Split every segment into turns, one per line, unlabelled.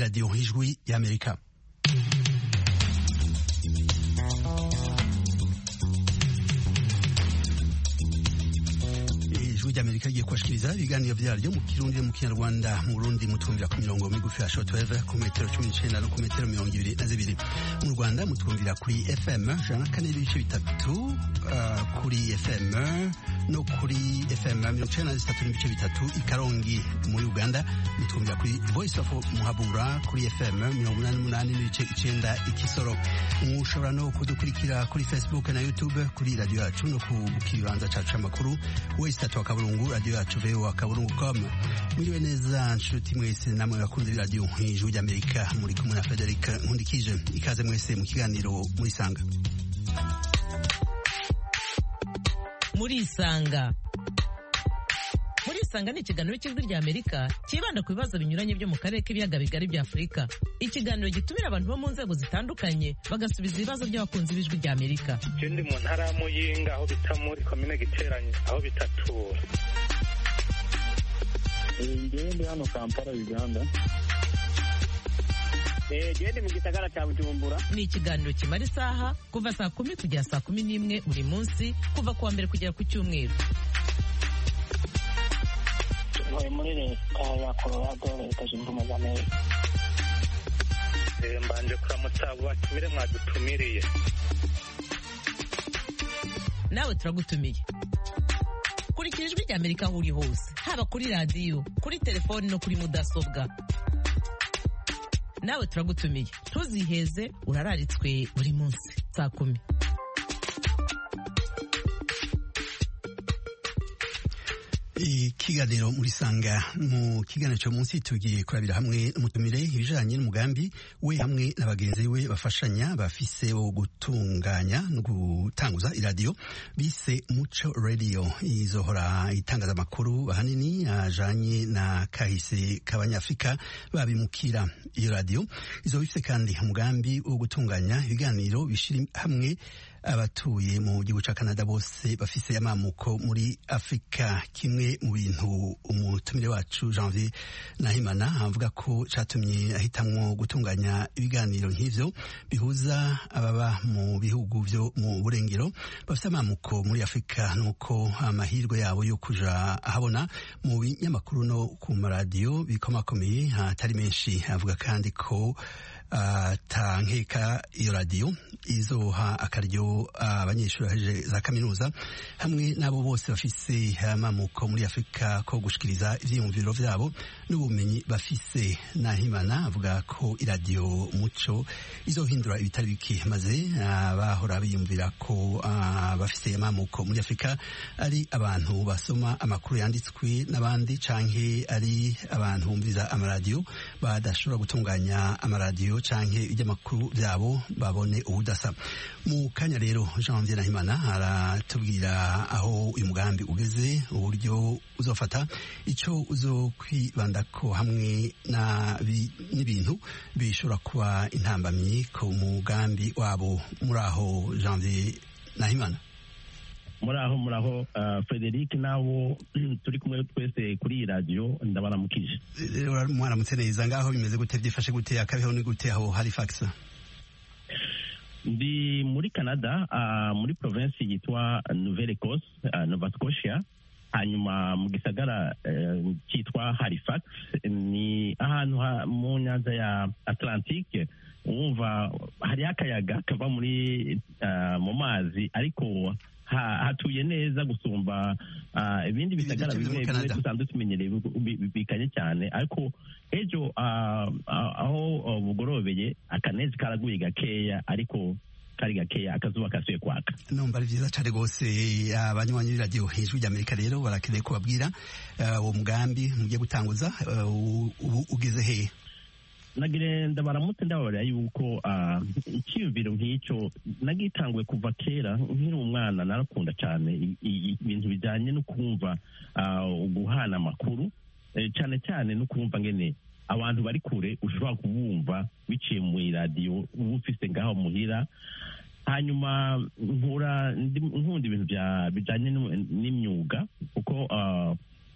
iradiyo ijwi y'Amerika. Amerika igiye kubashikiriza ibiganiro vyaryo mu Kirundi mu Kinyarwanda mu Burundi mutwumvira ku mirongo migufi ya shortwave ku metero 19 no ku metero 22 mu Rwanda mutwumvira kuri FM jana kaneli ibice bitatu kuri FM no kuri FM 93 n'ibice bitatu i Karongi muri Uganda mutwumvira kuri Voice of Muhabura kuri FM 88 n'ibice 9 i Kisoro. Mushobora no kudukurikira kuri Facebook na YouTube kuri radio yacu no ku kibanza cacu amakuru Voice Kaburungu radio yacu VOA Kaburungu.com. Mwiriwe neza nshuti mwese namwe bakunze radio ijwi y'Amerika muri kumwe na Frederic Nkundikije. Ikaze mwese mu kiganiro muri Sanga.
Muri Sanga ni ikiganiro cy'ijwi ry'Amerika kibanda ku bibazo binyuranye byo mu karere k'ibiyaga bigari bya Afurika. Ikiganiro gitumira abantu bo mu nzego zitandukanye bagasubiza ibibazo by'abakunzi b'ijwi ry'Amerika.
Ndi mu ntara ya Muyinga aho bita muri komine Giteranye aho bitatura.
Ndi hano Kampala Uganda.
Ndi mu gisagara cya Bujumbura.
Ni ikiganiro kimara isaha kuva saa 10 kugera saa 11 buri munsi kuva kuwa mbere kugera ku cyumweru.
Muri leta ya Colorado leta zunze ubumwe za Amerika.
Mbanje kuramutsa batumire mwadutumiriye.
Nawe turagutumiye. Kurikira ijwi ry'Amerika aho uri hose haba kuri radio kuri telefone no kuri mudasobwa. Nawe turagutumiye tuziheze urararitswe buri munsi saa 10.
Ikiganiro muri Sanga mu kiganiro cyo munsi tugiye kurabira hamwe umutumire ibijanye n'umugambi we hamwe n'abagenzi we bafashanya bafise wo gutunganya no gutanguza iradiyo bise Muco Radio izohora itangaza amakuru ahanini ajanye na kahise k'abanyafrika babimukira. Iyo radiyo izoba ifise kandi umugambi wo gutunganya ibiganiro bishira hamwe abatuye mu gihugu ca Canada bose bafise amamuko muri Afrika. Kimwe mu bintu umutumire wacu Janvier Nahimana avuga ko catumye ahitamwo gutunganya ibiganiro nk'ivyo bihuza ababa mu bihugu vyo mu burengero bafise amamuko muri Afrika nuko amahirwe yabo yo kuja ahabona mu binyamakuru no ku maradiyo bikomakomeye hatari menshi. Avuga kandi ko tankeka iyo radio izoha akaryo abanyeshuri baheje za kaminuza hamwe nabo bose bafise amamuko muri Afrika ko gushikiriza ivyiyumviro vyabo n'ubumenyi bafise. Nahimana avuga ko iradio Muco izohindura ibitari bike maze bahora biyumvira ko bafise amamuko muri Afrika ari abantu basoma amakuru yanditswe n'abandi canke ari abantu bumviza amaradio badashobora gutunganya amaradio canke ibyamakuru byabo babone ubudasa. Mu kanya rero Janvier Nahimana aratubwira aho uyu mugambi ugeze, uburyo uzofata, ico uzokwibandako hamwe n'ibintu bishobora kuba intambamyi ku mugambi wabo. Muri aho Janvier Nahimana.
Muraho Frederic nabo turi kumwe twese kuri iyi radio ndabaramukije.
Mwaramutse neza. Ngaho bimeze gute, byifashe gute, akabeho ni gute aho Halifax?
Ndi muri Canada muri province yitwa Nouvelle-Écosse, Nova Scotia, hanyuma mu gisagara cyitwa Halifax. Ni ahantu mu nyanza ya Atlantique, wumva hari akayaga kava muri mu mazi, ariko hatuye neza gusumba ibindi bisagara bimwe dusanzwe tumenyereye bikanye cyane. Ariko ejo aho bugorobeye akanezi karaguye gakeya, ariko kari gakeya, akazuba kasuye kwaka.
Numva ari vyiza cane gose. Abanywanyi b'iradiyo ijwi ry'Amerika rero barakeneye kubabwira uwo mugambi mugiye gutanguza ugeze hehe?
Nagirenda baramutse ndababarira yuko icyiyumviro nk'icyo nagitanguye kuva kera nkiri umwana. Narakunda cyane ibintu bijyanye no kumva guhana amakuru, cyane cyane no kumva ngene abantu bari kure ushobora kubumva biciye mu iradiyo uba ufise ngaho muhira. Hanyuma nkunda ibintu bijyanye n'imyuga, kuko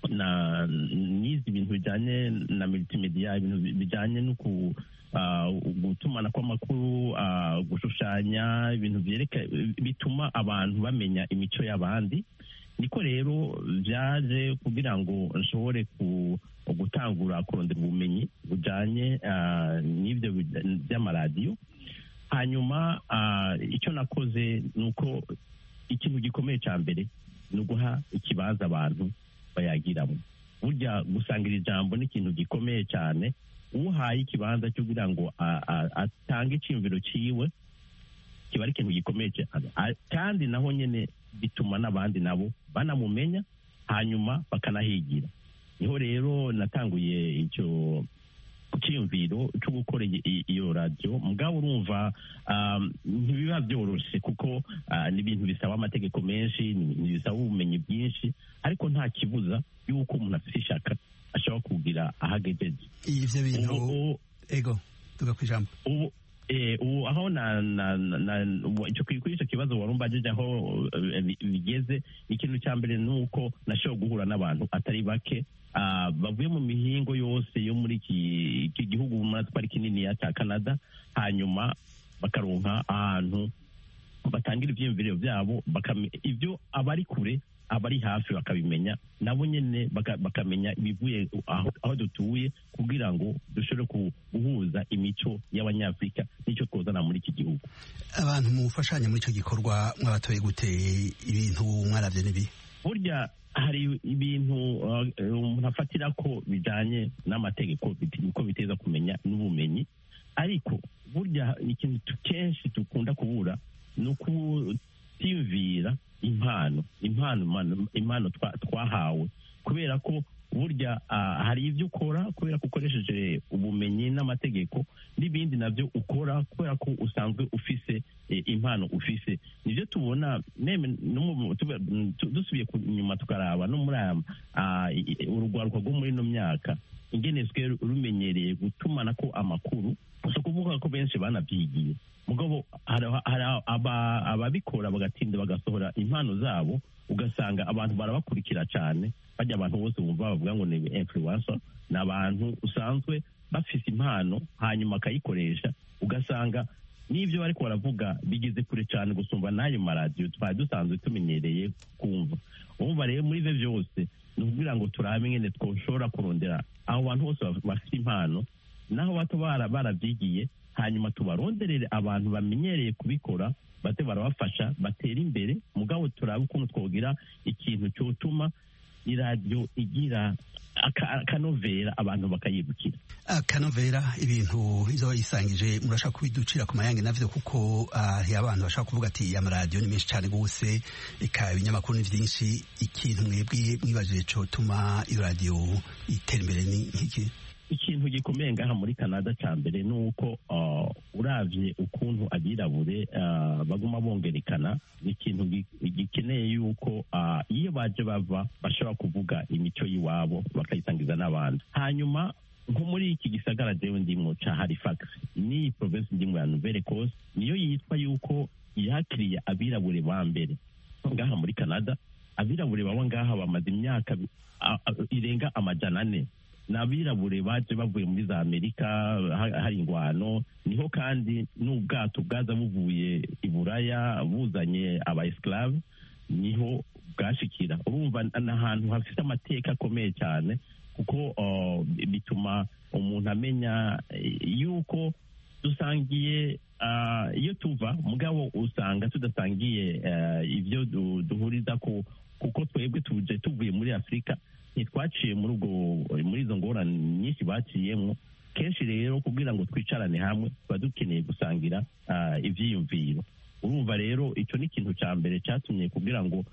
n'izi bintu bijyanye na multimedia, ibintu bijyanye no gutumana kw'amakuru, gushushanya, ibintu bituma abantu bamenya imico y'abandi. Niko rero byaje kugira ngo nshobore gutangura kurondera ubumenyi bujyanye n'ibyo by'amaradiyo. Hanyuma icyo nakoze ni uko ikintu gikomeye cya mbere ni uguha ikibanza abantu bayagiramo. Burya gusangira ijambo ni ikintu gikomeye cyane. Uhaye ikibanza cyo kugira ngo atange icyumviro cyiwe kiba ari ikintu gikomeye cyane, kandi naho nyine bituma n'abandi nabo banamumenya hanyuma bakanahigira. Niho rero natanguye icyo cyiyumviro cyo gukora iyo radiyo. Mugabo urumva ntibiba byoroshye kuko ni ibintu bisaba amategeko menshi, bisaba ubumenyi bwinshi, ariko nta kibuza y'uko umuntu afite ishaka ashobora kugira ahagejeje.
Ivyo bintu ego tuga kwijambo
ubu aho kuri icyo kibazo warumbajije aho bigeze, ikintu cya mbere ni uko nashobora guhura n'abantu atari bake bavuye mu mihingo yose yo muri iki gihugu muri twari kinini cya Canada, hanyuma bakaronka ahantu batangira ibyiyumviro byabo, ibyo abari kure abari hafi bakabimenya, nabo nyine bakamenya ibivuye aho dutuye, kugira ngo dushobore guhuza imico y'Abanyafurika n'icyo twozana muri iki gihugu.
Abantu mufashanya muri icyo gikorwa mwabatoye gute? Ibintu mwaravye nibi? Burya
hari ibintu umuntu afatira ko bijyanye n'amategeko ko biteza kumenya n'ubumenyi, ariko burya ikintu kenshi dukunda kubura ni ukutiyumvira impano twahawe, kubera ko burya hari ibyo ukora kubera ko ukoresheje ubumenyi n'amategeko, n'ibindi nabyo ukora kubera ko usanzwe ufise impano ufise. Nibyo tubona dusubiye inyuma tukaraba no muri urugwaruka rwo muri ino myaka ingene rumenyereye gutumana ko amakuru, si ukuvuga ko benshi banabyigiye, mugabo hari ababikora bagatinda bagasohora impano zabo, ugasanga abantu barabakurikira cyane. Bajya abantu bose bumva bavuga ngo ni influencer, ni abantu usanzwe bafise impano hanyuma akayikoresha, ugasanga n'ibyo bari baravuga bigeze kure cyane gusumba n'ayo maradiyo twari dusanzwe tumenyereye kumva. Urumva rero muri ibyo byose ni ukugira ngo turabe nyine twoshobora kurondera abo bantu bose bafite impano, naho bato barabyigiye, hanyuma tubaronderere abantu bamenyereye kubikora, bate barabafasha batera imbere. Mugabo turabe ukuntu twogira ikintu cyotuma iradiyo igira akanovera abantu bakayibukira.
Akanovera, ibintu izo yisangije murashaka kubiducira ku mayange navyo, kuko hari abantu bashaka kuvuga ati amaradiyo ni menshi cyane gose, eka ibinyamakuru ni vyinshi. Ikintu mwebwe mwibajije cotuma iradiyo itera imbere ni nk'iki? Ikintu gikomeye ngaha muri Canada cya mbere ni uko uravye ukuntu abirabure baguma bongerekana, ni ikintu gikeneye yuko iyo baje bava bashobora kuvuga imico y'iwabo bakayisangiza n'abandi. Hanyuma nko muri iki gisagara jewe ndimwo ca Halifax, ni province ndimwo ya Nouvelle-Écosse, niyo yitwa yuko yakiriye abirabure ba mbere ngaha muri Canada. Abirabure baba ngaha bamaze imyaka irenga 400. N'abirabure baje bavuye muri za Amerika hari ingwano, niho kandi n'ubwato bwaza buvuye i Buraya buzanye aba-esclave, niho bwashikira. Urumva n'ahantu hafite amateka akomeye cyane, kuko bituma umuntu amenya yuko dusangiye iyo tuva, mugabo usanga tudasangiye ibyo duhuriza ko, kuko twebwe tuje tuvuye muri Afurika, ntitwaciye muri izo ngorane nyinshi baciyemo. Kenshi rero kugira ngo twicarane hamwe tuba dukeneye gusangira ivyiyumviro. Urumva rero icyo ni ikintu cya mbere cyatumye kugira ngo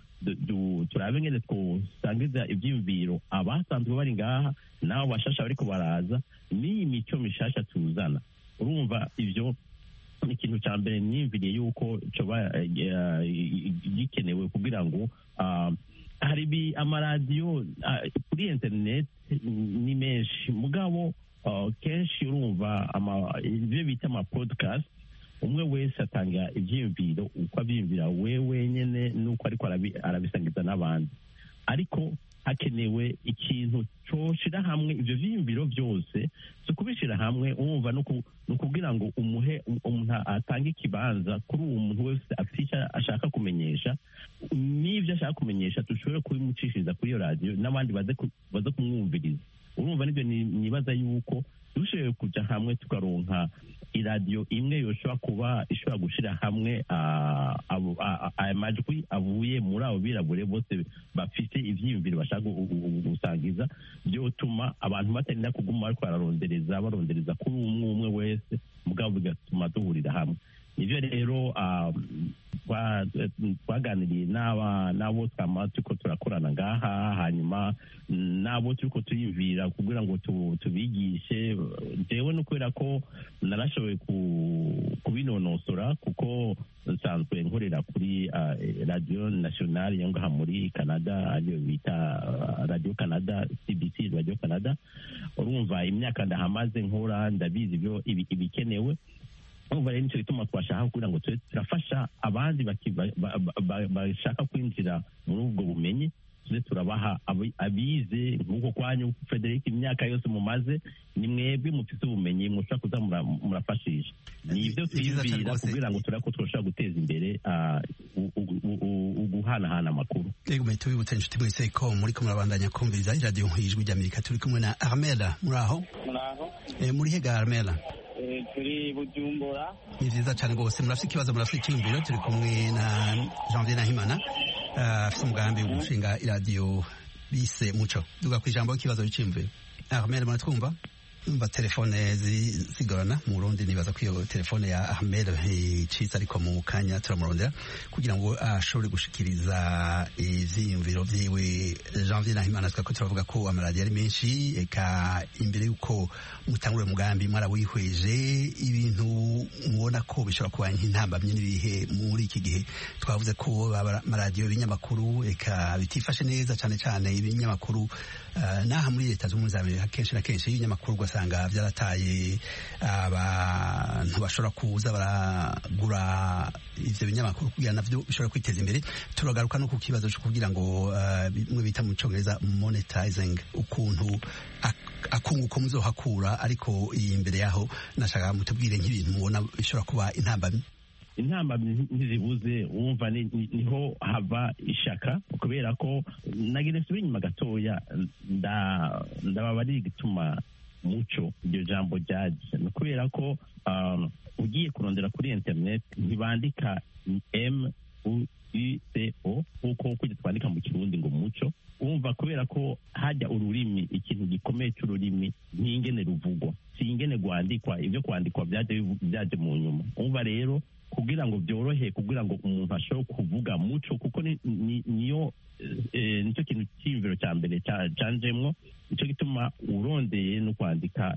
turabe ngene twosangiza ivyiyumviro abasanzwe bari ngaha nabo bashasha bariko baraza, n'iyi mico mishasha tuzana. Urumva ivyo ni ikintu cya mbere niyumviriye yuko coba gikenewe kugira ngo hari amaradiyo kuri internet ni menshi, mugabo kenshi urumva ibyo bita podcast, umwe wese atanga ibyiyumviro uko abyiyumvira we wenyine n'uko ariko arabisangiza n'abandi. Ariko
hakenewe ikintu coshira hamwe ivyo vyiyumviro byose so kubishira hamwe umva no kugira ngo umuntu atanga ikibanza kuri uwo muntu wese afite ashaka kumenyesha n'ivyo ashaka kumenyesha dushobore kubimucishiriza kuri iyo radio n'abandi baze kumwumviriza. Urumva nibyo nibaza yuko dushoboye kuja hamwe tukaronka iradiyo imwe yoshobora kuba ishobora gushira hamwe aya majwi avuye muri abo birabure bose bafite ivyiyumviro bashaka gusangiza, byotuma abantu batarinda kuguma bariko barondereza kuri umwe wese, mugabo bigatuma duhurira hamwe. Ivyo rero twaganiriye n'abo twama turiko turakorana ngaha, hanyuma n'abo turiko turiyumvira kugira ngo tubigishe. Jewe no kubera ko narashoboye kubinonosora kuko nsanzwe nkorera kuri radio nationale yo ngaha muri Canada, ariyo bita Radio Canada, CBC Radio Canada. Urumva imyaka ndahamaze nkora, ndabizi ibyo ibikenewe. Urumva rero nicyo gituma twashaka kugira ngo turafasha abandi bashaka kwinjira muri ubwo bumenyi, tuze turabaha abize nk'uko kwanyu Frederic imyaka yose mumaze, ni mwebwe mufite ubumenyi mushobora kuza murafashisha. Ni ibyo twiyumvira kugira ngo turako twoshobora guteza imbere uguhanahana amakuru.
Yego mwe tubibutse inshuti mwese ko muriko murabandanya kumviriza iradiyo y'ijwi ry'Amerika. Turi kumwe na Armela. Muraho? Muri hega Armela?
Turi Bujumbura.
Ni vyiza cyane rwose. Murafite ikibazo, murafite icyiyumviro. Turi kumwe na Janvier Nahimana afite umugambi wo gushinga iradiyo bise Muco. Duga ku ijambo ikibazo cy'imviro. Armel, muratwumva? Umva telefone zigorana mu Burundi, nibaza ko iyo telefone ya Armel icitse, ariko mu kanya turamurondera kugira ngo ashobore gushikiriza ivyiyumviro vyiwe. Janvier Nahimana, twako turavuga ko amaradiyo ari menshi, eka imbere yuko mutangura umugambi mwarawihweje ibintu mubona ko bishobora kuba nk'intambamye n'ibihe muri iki gihe. Twavuze ko amaradiyo y'ibinyamakuru eka bitifashe neza, cyane ibinyamakuru naha muri Leta Zunze Ubumwe za Amerika kenshi na kenshi ibinyamakuru ugasanga byarataye abantu bashobora kuza baragura ivyo binyamakuru kugira navyo bishobora kwiteza imbere. Turagaruka no ku kibazo cyo kugira ngo bimwe bita mu Congereza monetizing, ukuntu akunguko muzohakura, ariko iyi imbere yaho nashaka mutubwire nk'ibintu mubona bishobora kuba intambamyi.
Intambamyi ntizibuze, wumva niho hava ishaka, kubera ko nagire subira inyuma gatoya ndababari gituma Muco iryo jambo ryaje, no kubera ko ugiye kurondera kuri internet ntibandika MUCO kuko kujya twandika mu Kirundi ngo Muco. Umva kubera ko hajya ururimi, ikintu gikomeye cy'ururimi n'ingene ruvugwa, si ingene gwandikwa. Ibyo kwandikwa byaje mu nyuma. Umva rero kugira ngo byorohe, kugira ngo umuntu ashobore kuvuga Muco, kuko niyo nicyo kintu cy'imviro cya mbere canjemwo. Nicyo gituma urondeye no kwandika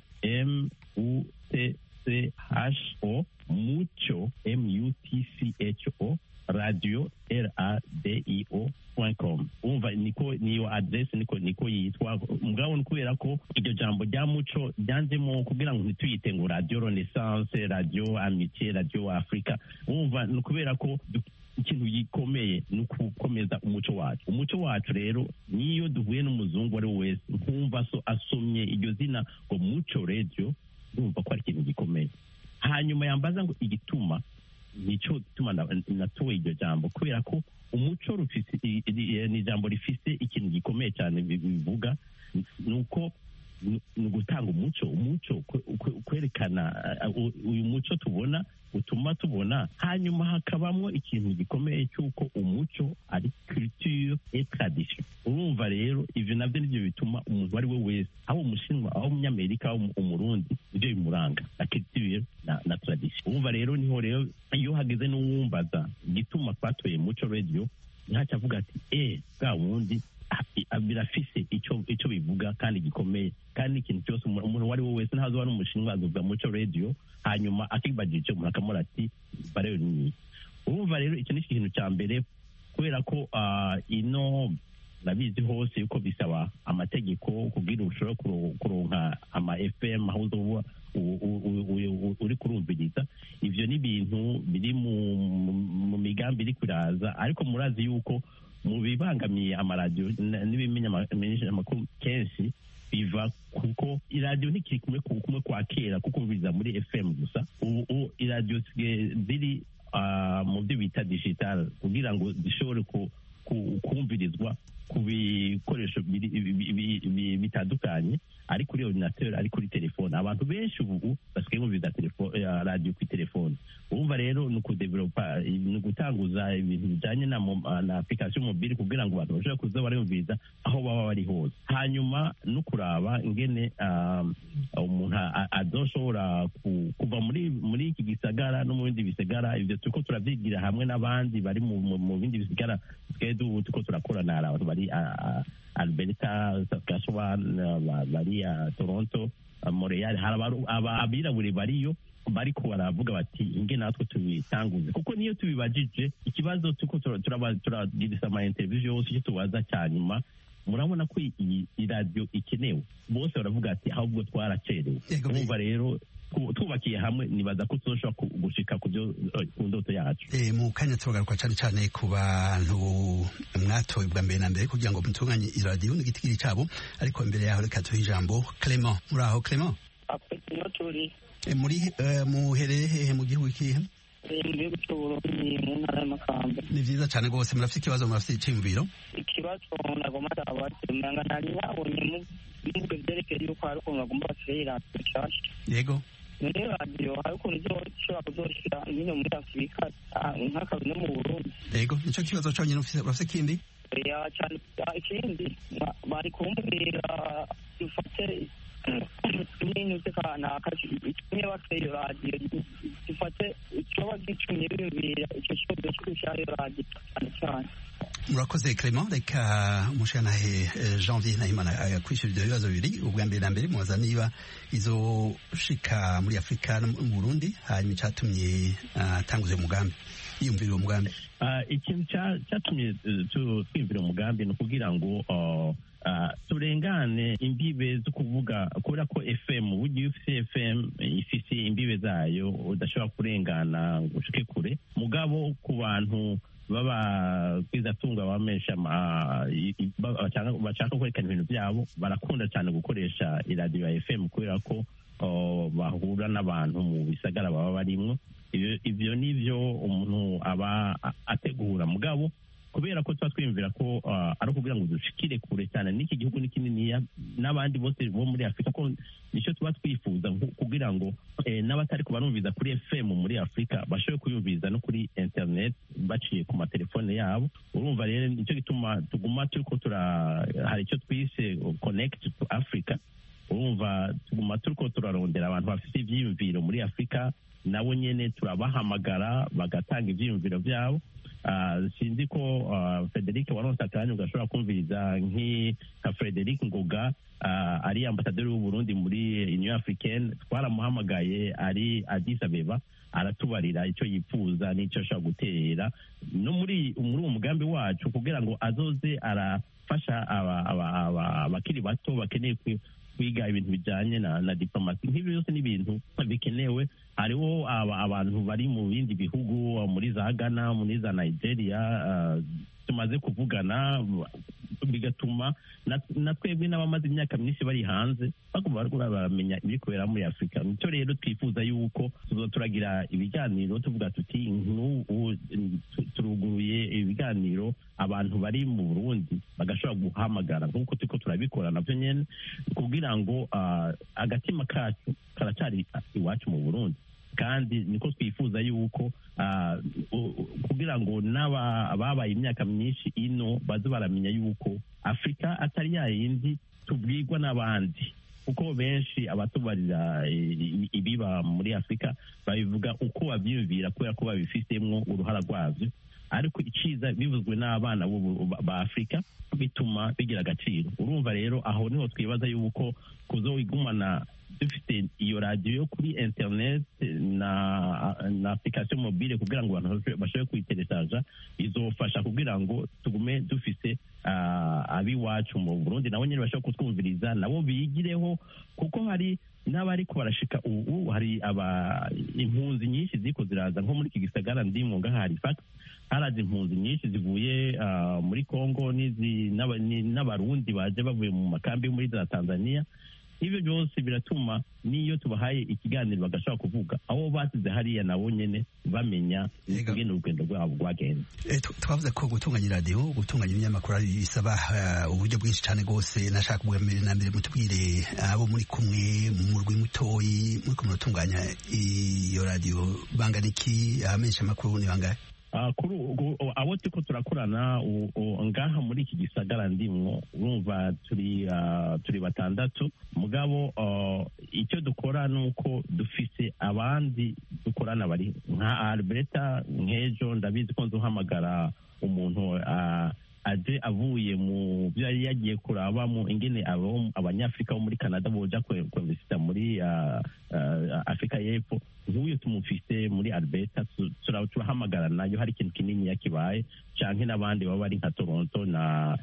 MUCCHO Muco MUTCHO radio radio.com. Umva niyo address niko yitwa. Mugabo kubera ko iryo jambo rya Muco ryanjemo kugira ngo ntituyite ngo Radio Renaissance, Radio Amitié, Radio Africa. Umva kubera ko ikintu gikomeye ni ukukomeza umuco wacu. Umuco wacu rero niyo duhuye n'umuzungu ari wese nkumva asomye iryo zina ngo Muco Radio, urumva ko ari ikintu gikomeye. Hanyuma yambaza ngo igituma, nico gituma natoye iryo jambo, kubera ko umuco rufise ni ijambo rifise ikintu gikomeye cyane bivuga, nuko ni gutanga umuco kwerekana uyu muco tubona utuma tubona. Hanyuma hakabamwo ikintu gikomeye cy'uko umuco ari culture et tradition. Urumva rero ivyo navyo nivyo bituma umuntu ari we wese, aho umushinwa, aho umunyamerika, aho umurundi, ivyo bimuranga na culture na tradition. Urumva rero niho rero iyo hageze n'uwumbaza gituma twatoye Muco Radio, ntaca avuga ati bwa wundi birafise icyo bivuga kandi gikomeye, kandi ikintu cyose umuntu wari we wese ntazo wari umushinwa azovuga Muco Radio, hanyuma akibagije icyo umuntu akamura ati bareyo ni. Urumva rero icyo ni ikintu cya mbere, kubera ko ino urabizi hose yuko bisaba amategeko kugira ushobora kuronka ama FM aho uzoba uri kurumviriza. Ivyo ni ibintu biri mu migambi iri kuraza, ariko murazi yuko mu bibangamiye amaradiyo n'ibimenyesha amakuru kenshi biva kuko iradiyo ntikiri kumwe kwa kera kuko umviriza muri FM gusa. Ubu iradiyo ziri mu byo bita digital kugira ngo zishobore kumvirizwa ku bikoresho bitandukanye, ari kuri ordinateur, ari kuri telefone. Abantu benshi ubu basigaye bumviriza radiyo kuri telefone. Urumva rero ni ukudevelopa, ni ugutanguza ibintu bijyanye na application mobile kugira ngo abantu bashobore kuza barumviriza aho baba bari hose. Hanyuma no kuraba ingene umuntu azoshobora kuva muri iki gisagara no mu bindi bisagara. Ibyo turiko turavyigira hamwe n'abandi bari mu bindi bisagara turiko turakorana. Abantu bari Alberta, Saskatchewan, bari Toronto, Montreal, abirabure bariyo bariko baravuga bati inge natwe tubitanguze, kuko niyo tubibajije ikibazo tuko turagirisa ama interview yose tubaza cyanyuma, murabona ko iyi radio ikenewe. Bose baravuga ati ahubwo twaracerewe. Urumva rero twubakiye hamwe nibaza ko tuzoshobora gushika ku ndoto yacu.
Mu kanya turagaruka cyane cyane ku bantu mwatoye bwa mbere na mbere kugira ngo mutunganye iradiyo n'igitigiri cyabo, ariko mbere yaho reka tuhe ijambo Clement. Muri aho Clement? Muri muhereye hehe mu gihugu ikihe?
Mu gihugu cy'Uburundi mu ntara y'Amakamba. Ni
vyiza cyane rwose. Murafite ikibazo, murafite iciyumviro?
Ikibazo nagomba ndabatemanga nani babonye mu byerekeye yuko hari ukuntu bagomba basirira cyashye.
Yego.
None radio hari ukuntu ishobora kuzoshira nyine muri Afurika nk'akazi no mu Burundi.
Yego, nicyo kibazo cyonyine urafite kindi?
Ya cyane ikindi bari kumbwira dufate ibintu by'akana kimwe bateye radio dufate ikibazo gicumye bibira icyo kibazo cy'ishyari radio cyane cyane.
Murakoze Clement. Reka umushanahe Janvier Nahimana kwishura ibyo bibazo bibiri. Ubwa mbere na mbere mubaza niba izoshika muri Afurika no mu Burundi, hanyuma cyatumye atanguze umugambi, yiyumvira umugambi.
Ikintu cyatumye twiyumvira umugambi ni ukugira ngo turengane imbibe zo kuvuga, kubera ko FM ugiye ufite FM ifite imbibe zayo udashobora kurengana ngo ushike kure. Mugabo ku bantu baba kwizatunga bamesha bashaka kwerekana ibintu byabo, barakunda cyane gukoresha iradiyo ya FM kubera ko bahura n'abantu mu bisagara baba barimwo. Ibyo nivyo umuntu aba ategura. Mugabo kubera ko tuba twiyumvira ko ari ukugira ngo dushikire kure cyane n'iki gihugu ni kininiya n'abandi bose bo muri Afurika, ko nicyo tuba twifuza kugira ngo n'abatari kubarumviza kuri FM muri Afurika bashobore kuyumviza no kuri internet baciye ku matelefone yabo. Urumva rero nicyo gituma tuguma turiko hari icyo twise Connect to Africa. Urumva tuguma turiko turarondera abantu bafite ivyiyumviro muri Afurika, nabo nyene turabahamagara bagatanga ivyiyumviro byabo. Sinzi ko Frederic waronse akanya ugashobora kumviriza nka Frederic Ngoga ari ambasaderi w'u Burundi muri Union Africaine. Twaramuhamagaye ari Addis Abeba, aratubarira icyo yifuza n'icyo ashaka gutera no muri uwo mugambi wacu kugira ngo azoze arafasha abakiri bato bakeneye kwiga ibintu bijyanye na diplomasi. Nk'ibyo byose n'ibintu bikenewe. Hariho abantu bari mu bindi bihugu muri za Ghana, muri za Nigeria, tumaze kuvugana, bigatuma na twebwe n'abamaze imyaka myinshi bari hanze bagomba baramenya ibiri kubera muri Afurika. Nicyo rero twifuza yuko turagira ibiganiro tuvuga tuti turuguruye ibiganiro abantu bari mu Burundi bagashobora guhamagara nk'uko turiko turabikora navyo nyene kugira ngo agatima kacu karacari iwacu mu Burundi, kandi niko twifuza yuko kugira ngo ababaye imyaka myinshi ino baze baramenya yuko Afurika atari ya yindi tubwirwa n'abandi, kuko benshi abatubarira ibiba muri Afurika babivuga uko babyiyumvira kubera ko babifitemo uruhara rwabyo, ariko iciza bivuzwe n'abana ba Afurika bituma bigira agaciro. Urumva rero aho niho twibaza yuko kuzoigumana dufite iyo radiyo yo kuri internet na application mobile kugira ngo abantu bashobore kuyiteresaja izofasha kugira ngo tugume dufise abiwacu mu Burundi nabo nyine bashobora kutwumviriza nabo bigireho kuko hari n'abariko barashika ubu hari impunzi nyinshi ziko ziraza nko muri iki gisagara ndimo ngaha Halifax haraje impunzi nyinshi zivuye muri Congo n'abarundi baje bavuye mu makambi muri Tanzania. Ibyo byose biratuma niyo tubahaye ikiganiro bagashobora kuvuga abo basize hariya nabo nyene bamenya ingene urugendo rwabo rwagenze.
Twavuze ko gutunganya radio gutunganya ibinyamakuru bisaba uburyo bwinshi cyane rwose. Nashaka ubwa mbere na mbere mutubwire abo muri kumwe mu murwi mutoyi muri kumwe gutunganya iyo radio bangana iki, abamenyesha amakuru ni bangahe?
Abo turiko turakorana ngaha muri iki gisagara ndimwo urumva turi batandatu mugabo icyo dukora nuko dufise abandi dukorana bari nka Alberta nk'ejo ndabizi ko nzohamagara umuntu aje avuye mu byo yagiye kurabamo ingene abanyafrika bo muri Canada boja kwinvesita muri Afrika y'Epfo. Nk'uyu tumufise muri Alberta turahamagara nayo hari ikintu kinini yakibaye canke n'abandi baba bari nka Toronto na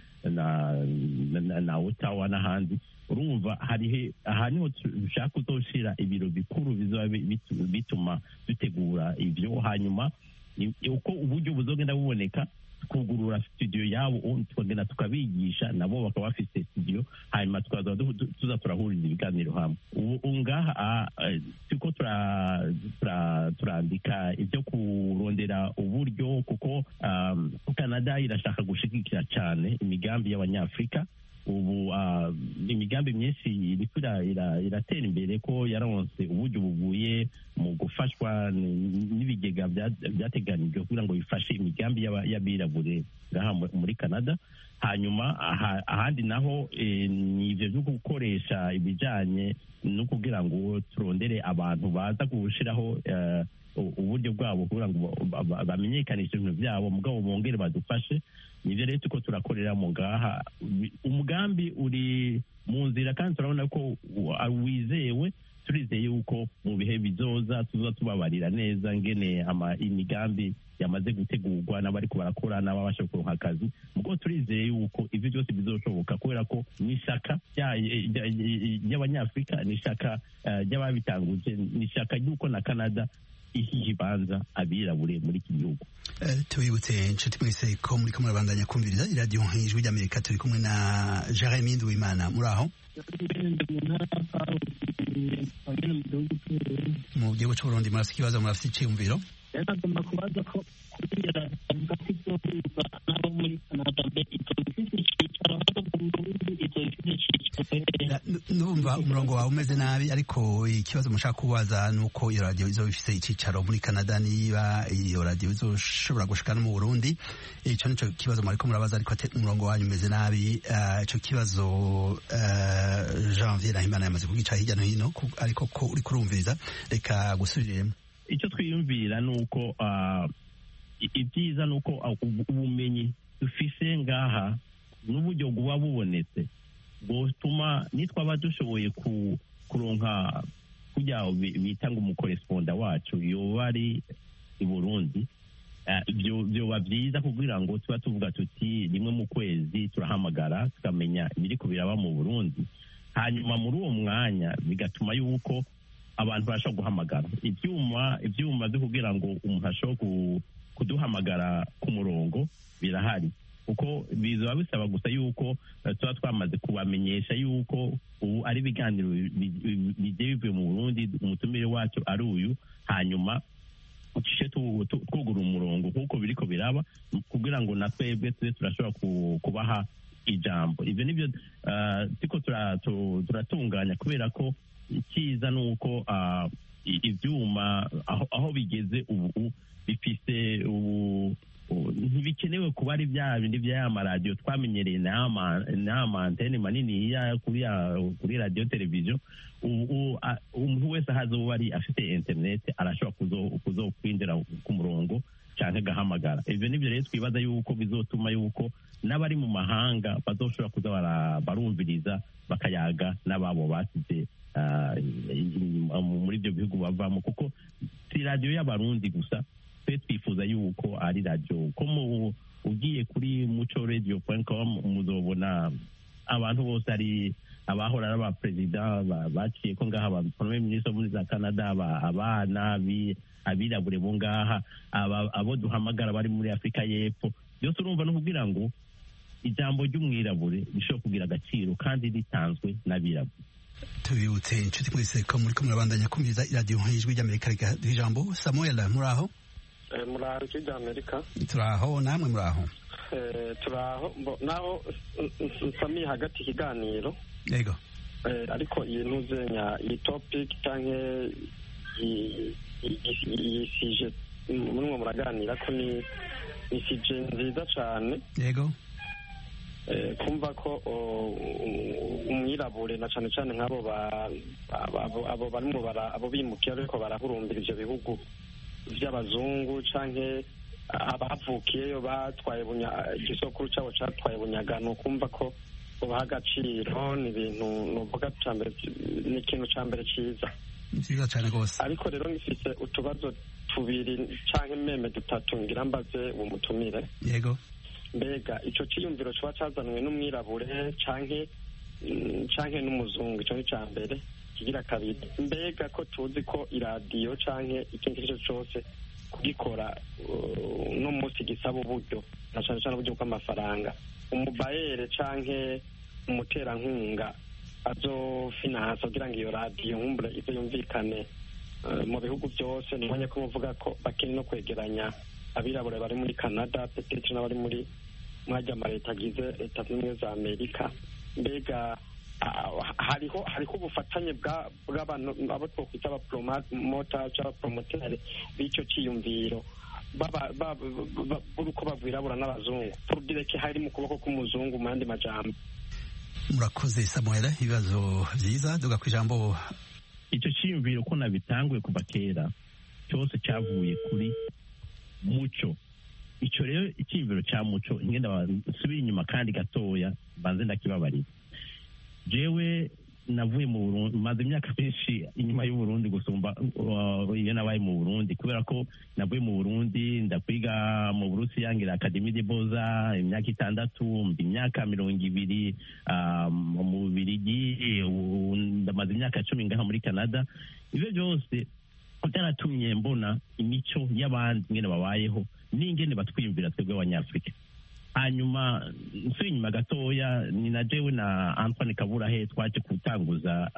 Ottawa n'ahandi. Urumva aha niho dushaka kuzoshira ibiro bikuru bizoba bituma dutegura ivyo, hanyuma uko uburyo buzogenda buboneka kugurura studio yabo tukagenda tukabigisha nabo bakaba bafite studio hanyuma tuza turahurira ibiganiro hamwe. Ngaha tuko turandika ibyo kurondera uburyo kuko Canada irashaka gushigikira cyane imigambi y'abanyafrika. Ubu imigambi myinshi iratera imbere ko yaronse uburyo buvuye mu gufashwa n'ibigega byateganijwe kugira ngo bifashe imigambi y'abirabure ngaha muri Canada. Hanyuma ahandi naho ni ivyo byo gukoresha ibijanye no kugira ngo turondere abantu baza gushiraho uburyo bwabo kugira ngo bamenyekanishe ibintu byabo mugabo bongere badufashe. Nivyo rero tuko turakorera mu ngaha. Umugambi uri mu nzira kandi turabona ko wizewe. Turizeye yuko mu bihe bizoza tuza tubabarira neza ngene imigambi yamaze gutegurwa n'abariko barakora n'ababasha kuronka akazi. Muko turizeye yuko ivyo byose bizoshoboka kubera ko n'ishaka y'abanyafrika n'ishaka ry'ababitanguje n'ishaka yuko na Canada ikibanza abirabure muri iki gihugu.
Tubibutse inshuti mwese ko muri ko murabandanya kumviriza iradiyo Ijwi ry'Amerika. Turi kumwe na Jeremy Nduwimana. Muri aho mu gihugu cy'Uburundi murafite ikibazo, murafite icyiyumviro?
Nagomba kubaza ko kugira avuga ko ibyo kwiga n'abo muri Canada ifite icyicaro
Numva umurongo wawe umeze nabi, ariko ikibazo mushaka kubaza nuko iyo radio izo ifise icyicaro muri Canada, niba iyo radio izoshobora gushika no mu Burundi. Ico nico kibazo mariko murabaza, ariko umurongo wanyu umeze nabi. Ico kibazo Janvier Nahimana yamaze kugica hirya no hino, ariko ko uri kurumviriza reka gusubiriremo.
Icyo twiyumvira nuko ibyiza nuko ubumenyi dufise ngaha n'uburyo buba bubonetse butuma nitwaba dushoboye kuronka kujya bita ngo umukoresponda wacu yoba ari i Burundi. Byoba byiza kugira ngo tuba tuvuga tuti rimwe mu kwezi turahamagara tukamenya ibiri kubiraba mu Burundi, hanyuma muri uwo mwanya bigatuma yuko abantu bashobora guhamagara ibyuma byo kugira ngo umuntu ashobore kuduhamagara ku murongo birahari, kuko bizaba bisaba gusa yuko tuba twamaze kubamenyesha yuko ubu ari ibiganiro bigiye bivuye mu Burundi, umutumire wacu ari uyu, hanyuma ucishe twugura umurongo nk'uko biriko biraba kugira ngo na twebwe tube turashobora kubaha ijambo. Ibyo nibyo turiko turatunganya, kubera ko icyiza ni uko ibyuma aho bigeze ubu bifise ntibikenewe kuba ari bya bindi by'amaradiyo twamenyereye n'amantene manini kuri radiyo televiziyo. Umuntu wese ahazoba ari afite internet arashobora kuzokwinjira ku murongo cyangwa agahamagara. Ibyo nibyo rero twibaza yuko bizotuma yuko n'abari mu mahanga bazoshobora kuza barumviriza bakayaga n'ababo basize muri ibyo bihugu bavamo, kuko si radiyo y'abarundi gusa, twe twifuza yuko ari radiyo ko ugiye kuri mucoradio.com muzobona abantu bose ari abahora ari abaperezida baciye ko ngaha ba premier ministre muri za Canada, abana abirabure bo ngaha, abo duhamagara bari muri Afrika y'Epfo, byose urumva no kugira ngo ijambo ry'umwirabure rishobora kugira agaciro kandi ritanzwe n'abirabure.
Tubibutse inshuti mwese ko muri kumwe abandanya kumviza iradiyo y'ijwi ry'Amerika ijambo. Samuel muraho?
Muraho ijwi ry'Amerika.
Turaho, namwe muraho?
Turaho naho nsamiye hagati ikiganiro.
Yego.
Ariko iyi ntuzenya iyi topic canke iyi sije murimo muraganira ko ni sije nziza cyane.
Yego.
Kumva ko umwirabure na cyane cyane nk'abo abo barimo abo bimukira ariko barahurumbira ivyo bihugu vy'abazungu canke abavukiyeyo batwaye igisokuru cyabo catwaye bunyagano, kumva ko ubaha agaciro ni ibintu nuvuga ni ikintu ca mbere ciza
cyane rwose.
Ariko rero ngifise utubazo tubiri canke meme dutatu ngira mbaze uwo mutumire.
Yego.
Mbega ico ciyumviro coba cazanwe n'umwirabure canke n'umuzungu, ico ni ca mbere. Kigira kabiri, mbega ko tuzi ko iradiyo canke ikindi cyo cyose kugikora no munsi gisaba uburyo na cyane cyane uburyo bw'amafaranga, umubayere canke umuterankunga azofinansa kugira ngo iyo radiyo nkumbure izo yumvikane mu bihugu byose. Nibonye ko muvuga ko bakiri no kwegeranya abirabure bari muri Canada, petite n'abari muri mwajya amaleta agize leta zimwe za Amerika. Mbega hariho ubufatanye bw'abantu abo twokwita abapromota cyangwa abapromoteri b'icyo cyiyumviro uko bagwirabura n'abazungu turudireke hari mu kuboko k'umuzungu mu yandi majambo.
Murakoze Samuel, ibibazo byiza duga ku ijambo.
Icyo cyiyumviro ko nabitanguye kuva kera cyose cyavuye kuri muco. Icyo rero icyiyumviro cya muco ngenda nsubira inyuma kandi gatoya banze ndakibabarira. Jewe navuye mu Burundi, maze imyaka myinshi inyuma y'u Burundi gusumba iyo nabaye mu Burundi, kubera ko navuye mu Burundi ndakwiga mu Burusiya ngira Académie des Beaux-Arts imyaka 6, imyaka 20 mu Bubiligi, ndamaze imyaka 10 ngaha muri Canada. Ibyo byose byaratumye mbona imico y'abandi ngene babayeho n'ingene batwiyumvira twebwe abanyafrika. Hanyuma nsuye inyuma gatoya ni na jewe na Antoine Kaburahe twaje gutanguza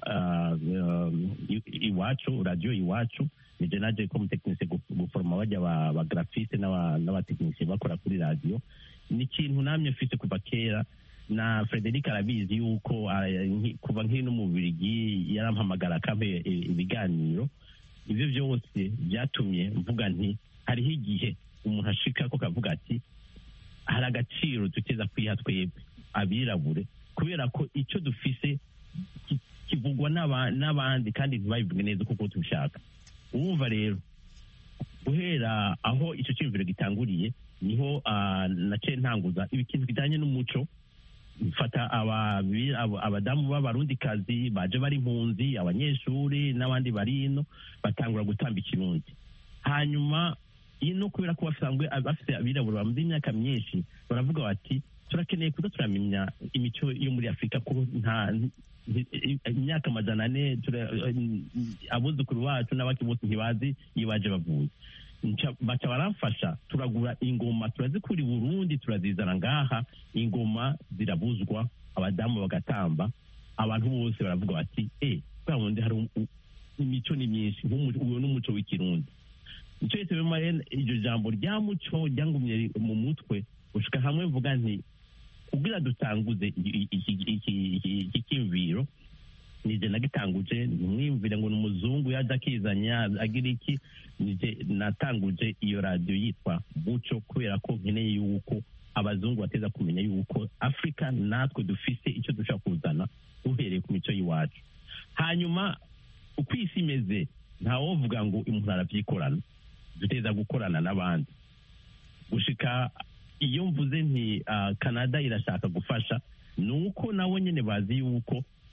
iwacu radio iwacu, nije naje comme technicien guforma bajya ba graphiste n'abatekinisiye bakora kuri radio. Ni ikintu namye mfite kuva kera, na Frederic arabizi yuko kuva nkiri no mu Bubiligi yarampamagara akampe ibiganiro. Ibyo byose byatumye mvuga nti hariho igihe umuntu ashika ko kavuga ati hari agaciro duteza kwiha twebwe abirabure, kubera ko icyo dufise kivugwa n'abandi kandi ntibabivuge neza kuko tubishaka. Urumva rero guhera aho icyo cyumviro gitanguriye niho naciye ntanguza ikintu kijyanye n'umuco. Mfata abadamu b'abarundikazi baje bari impunzi, abanyeshuri n'abandi bari ino batangura gutamba ikirundi. Hanyuma ino kubera ko bafite abirabura bamaze imyaka myinshi baravuga bati turakeneye kuza turamenya imico yo muri Afurika, ko nta imyaka 400 abuzukuru bacu n'abaki bose ntibazi iyo baje bavuye. Baca baramfasha turagura ingoma turazikura i Burundi turazizana ngaha, ingoma zirabuzwa abadamu bagatamba, abantu bose baravuga bati kwa wundi hari imico ni myinshi uwo n'umuco w'ikirundi. Nicyo yitebema iryo jambo rya muco ryangumye mu mutwe ushika hamwe mvuga nti kugira dutanguze iki kimviro nije nagitanguje mwimvire ngo n'umuzungu yaje akizanya agira iki. Nije natanguje iyo radio yitwa Muco kubera ko nkeneye yuko abazungu bateza kumenya yuko Afrika natwe dufise icyo dushaka kuzana uhereye ku mico yiwacu. Hanyuma uko isi imeze ntawovuga ngo umuntu arabyikorana, duteza gukorana n'abandi gushika iyo mvuze nti Canada irashaka gufasha, nuko nawe nyene bazi yuko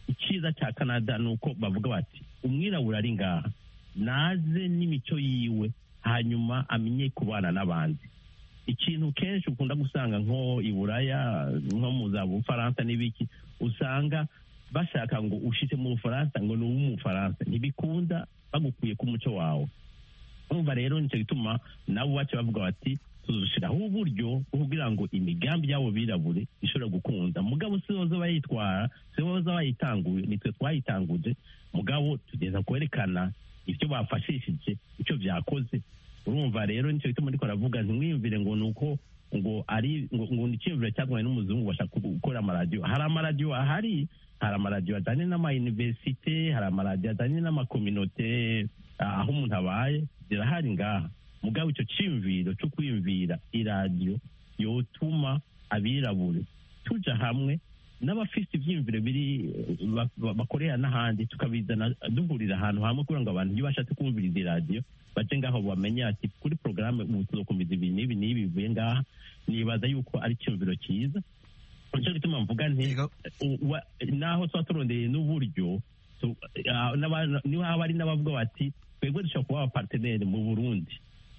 icyiza cya Canada ni uko bavuga bati umwirabura ari ngaha naze n'imico yiwe hanyuma amenye kubana n'abandi. Ikintu kenshi ukunda gusanga nko i Buraya nko mu za Bufaransa n'ibiki usanga bashaka ngo ushite mu Bufaransa ngo ni uw'Umufaransa, ntibikunda bagukuye ku muco wawe. Umva rero nicyo gituma nabo bace bavuga bati tuzoshiraho uburyo kugira ngo imigambi yabo birabure ishobora gukunda. Mugabo siboza bayitwara, siboza bayitanguye, nitwe twayitanguje. Mugabo tugeza kwerekana ivyo bafashishije, icyo vyakoze. Urumva rero nicyo gituma ndiko aravuga ntimwiyumvire ngo nuko ngo ari ngo niciyumvire cyangwa n'umuzungu bashaka gukora amaradiyo. Hari amaradiyo ahari, hari amaradiyo ajyanye n'amayuniversite, hari amaradiyo ajyanye n'amakominote aho umuntu abaye, zirahari ngaha. Mugabo icyo cyiyumviro cyo kwiyumvira iradiyo yotuma abirabure tuja hamwe n'abafite ibyiyumviro biri bakorera n'ahandi, tukabizana duhurira ahantu hamwe kugira ngo abantu ntibashatse kumviriza iradiyo baje ngaho bamenye ati kuri porogaramu ubu tuzokumviza ibi n'ibi n'ibi bivuye ngaha. Nibaza yuko ari icyumviro cyiza. Nicyo gituma mvuga nti naho tuba turondeye n'uburyo niho haba ari n'abavuga bati twebwe dushobora kuba abaparteneri mu Burundi,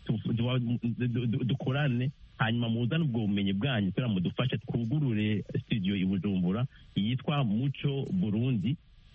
dukorane hanyuma muzane ubwo bumenyi bwanyu kugira ngo dufashe twugurure studio i Bujumbura yitwa Muco Burundi.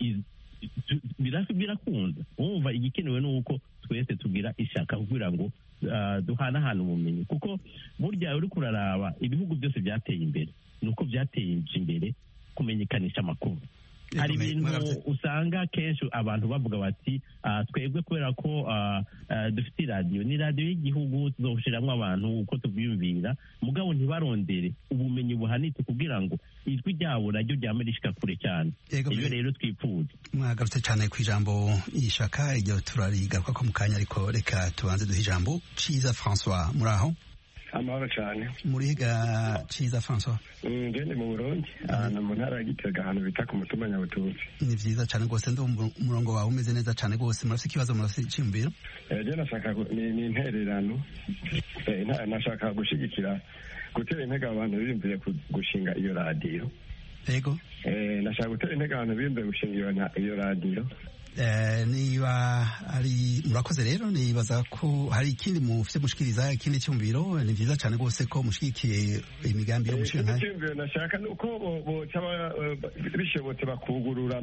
Birakunda. Wumva igikenewe ni uko twese tugira ishaka kugira ngo duhanahana ubumenyi, kuko burya uri kuraraba ibihugu byose byateye imbere nuko byateye imbere kumenyekanisha amakuru. Hari ibintu usanga kenshi abantu bavuga bati twebwe kubera ko dufite iradiyo, ni radiyo y'igihugu tuzoshiramwo abantu uko tubyumvira, mugabo ntibarondere ubumenyi buhanitse kugira ngo ijwi ryabo naryo ryame rishika kure cyane. Iyo rero twipfuza.
Mwagarutse cyane ku ijambo ishaka, iryo turarigaruka ko mu kanya, ariko reka tubanze duhe ijambo Ciza François. Muri aho?
Amahoro cyane.
Muriga Ciza François?
Ngende mu Burundi, ahantu mu ntara ya Gitega, ahantu bita ku Mutumba Nyabututsi.
Ni vyiza cyane rwose, ndumva umurongo wawe umeze neza cyane rwose. Murafite ikibazo, murafite icyumviro?
Je nashaka ni intererano, nashaka gushigikira gutera intege abantu biyumviye gushinga iyo radiyo.
Yego.
Nashaka gutera intege abantu biyumviye gushinga iyo radiyo.
Niba ari murakoze rero, nibaza ko hari ikindi mufite mushikiriza, ikindi cyumviro. Ni vyiza cyane rwose ko mushigikiye imigambi yo gushinga nkayo.
Icyumviro nashaka nuko bishobotse bakugurura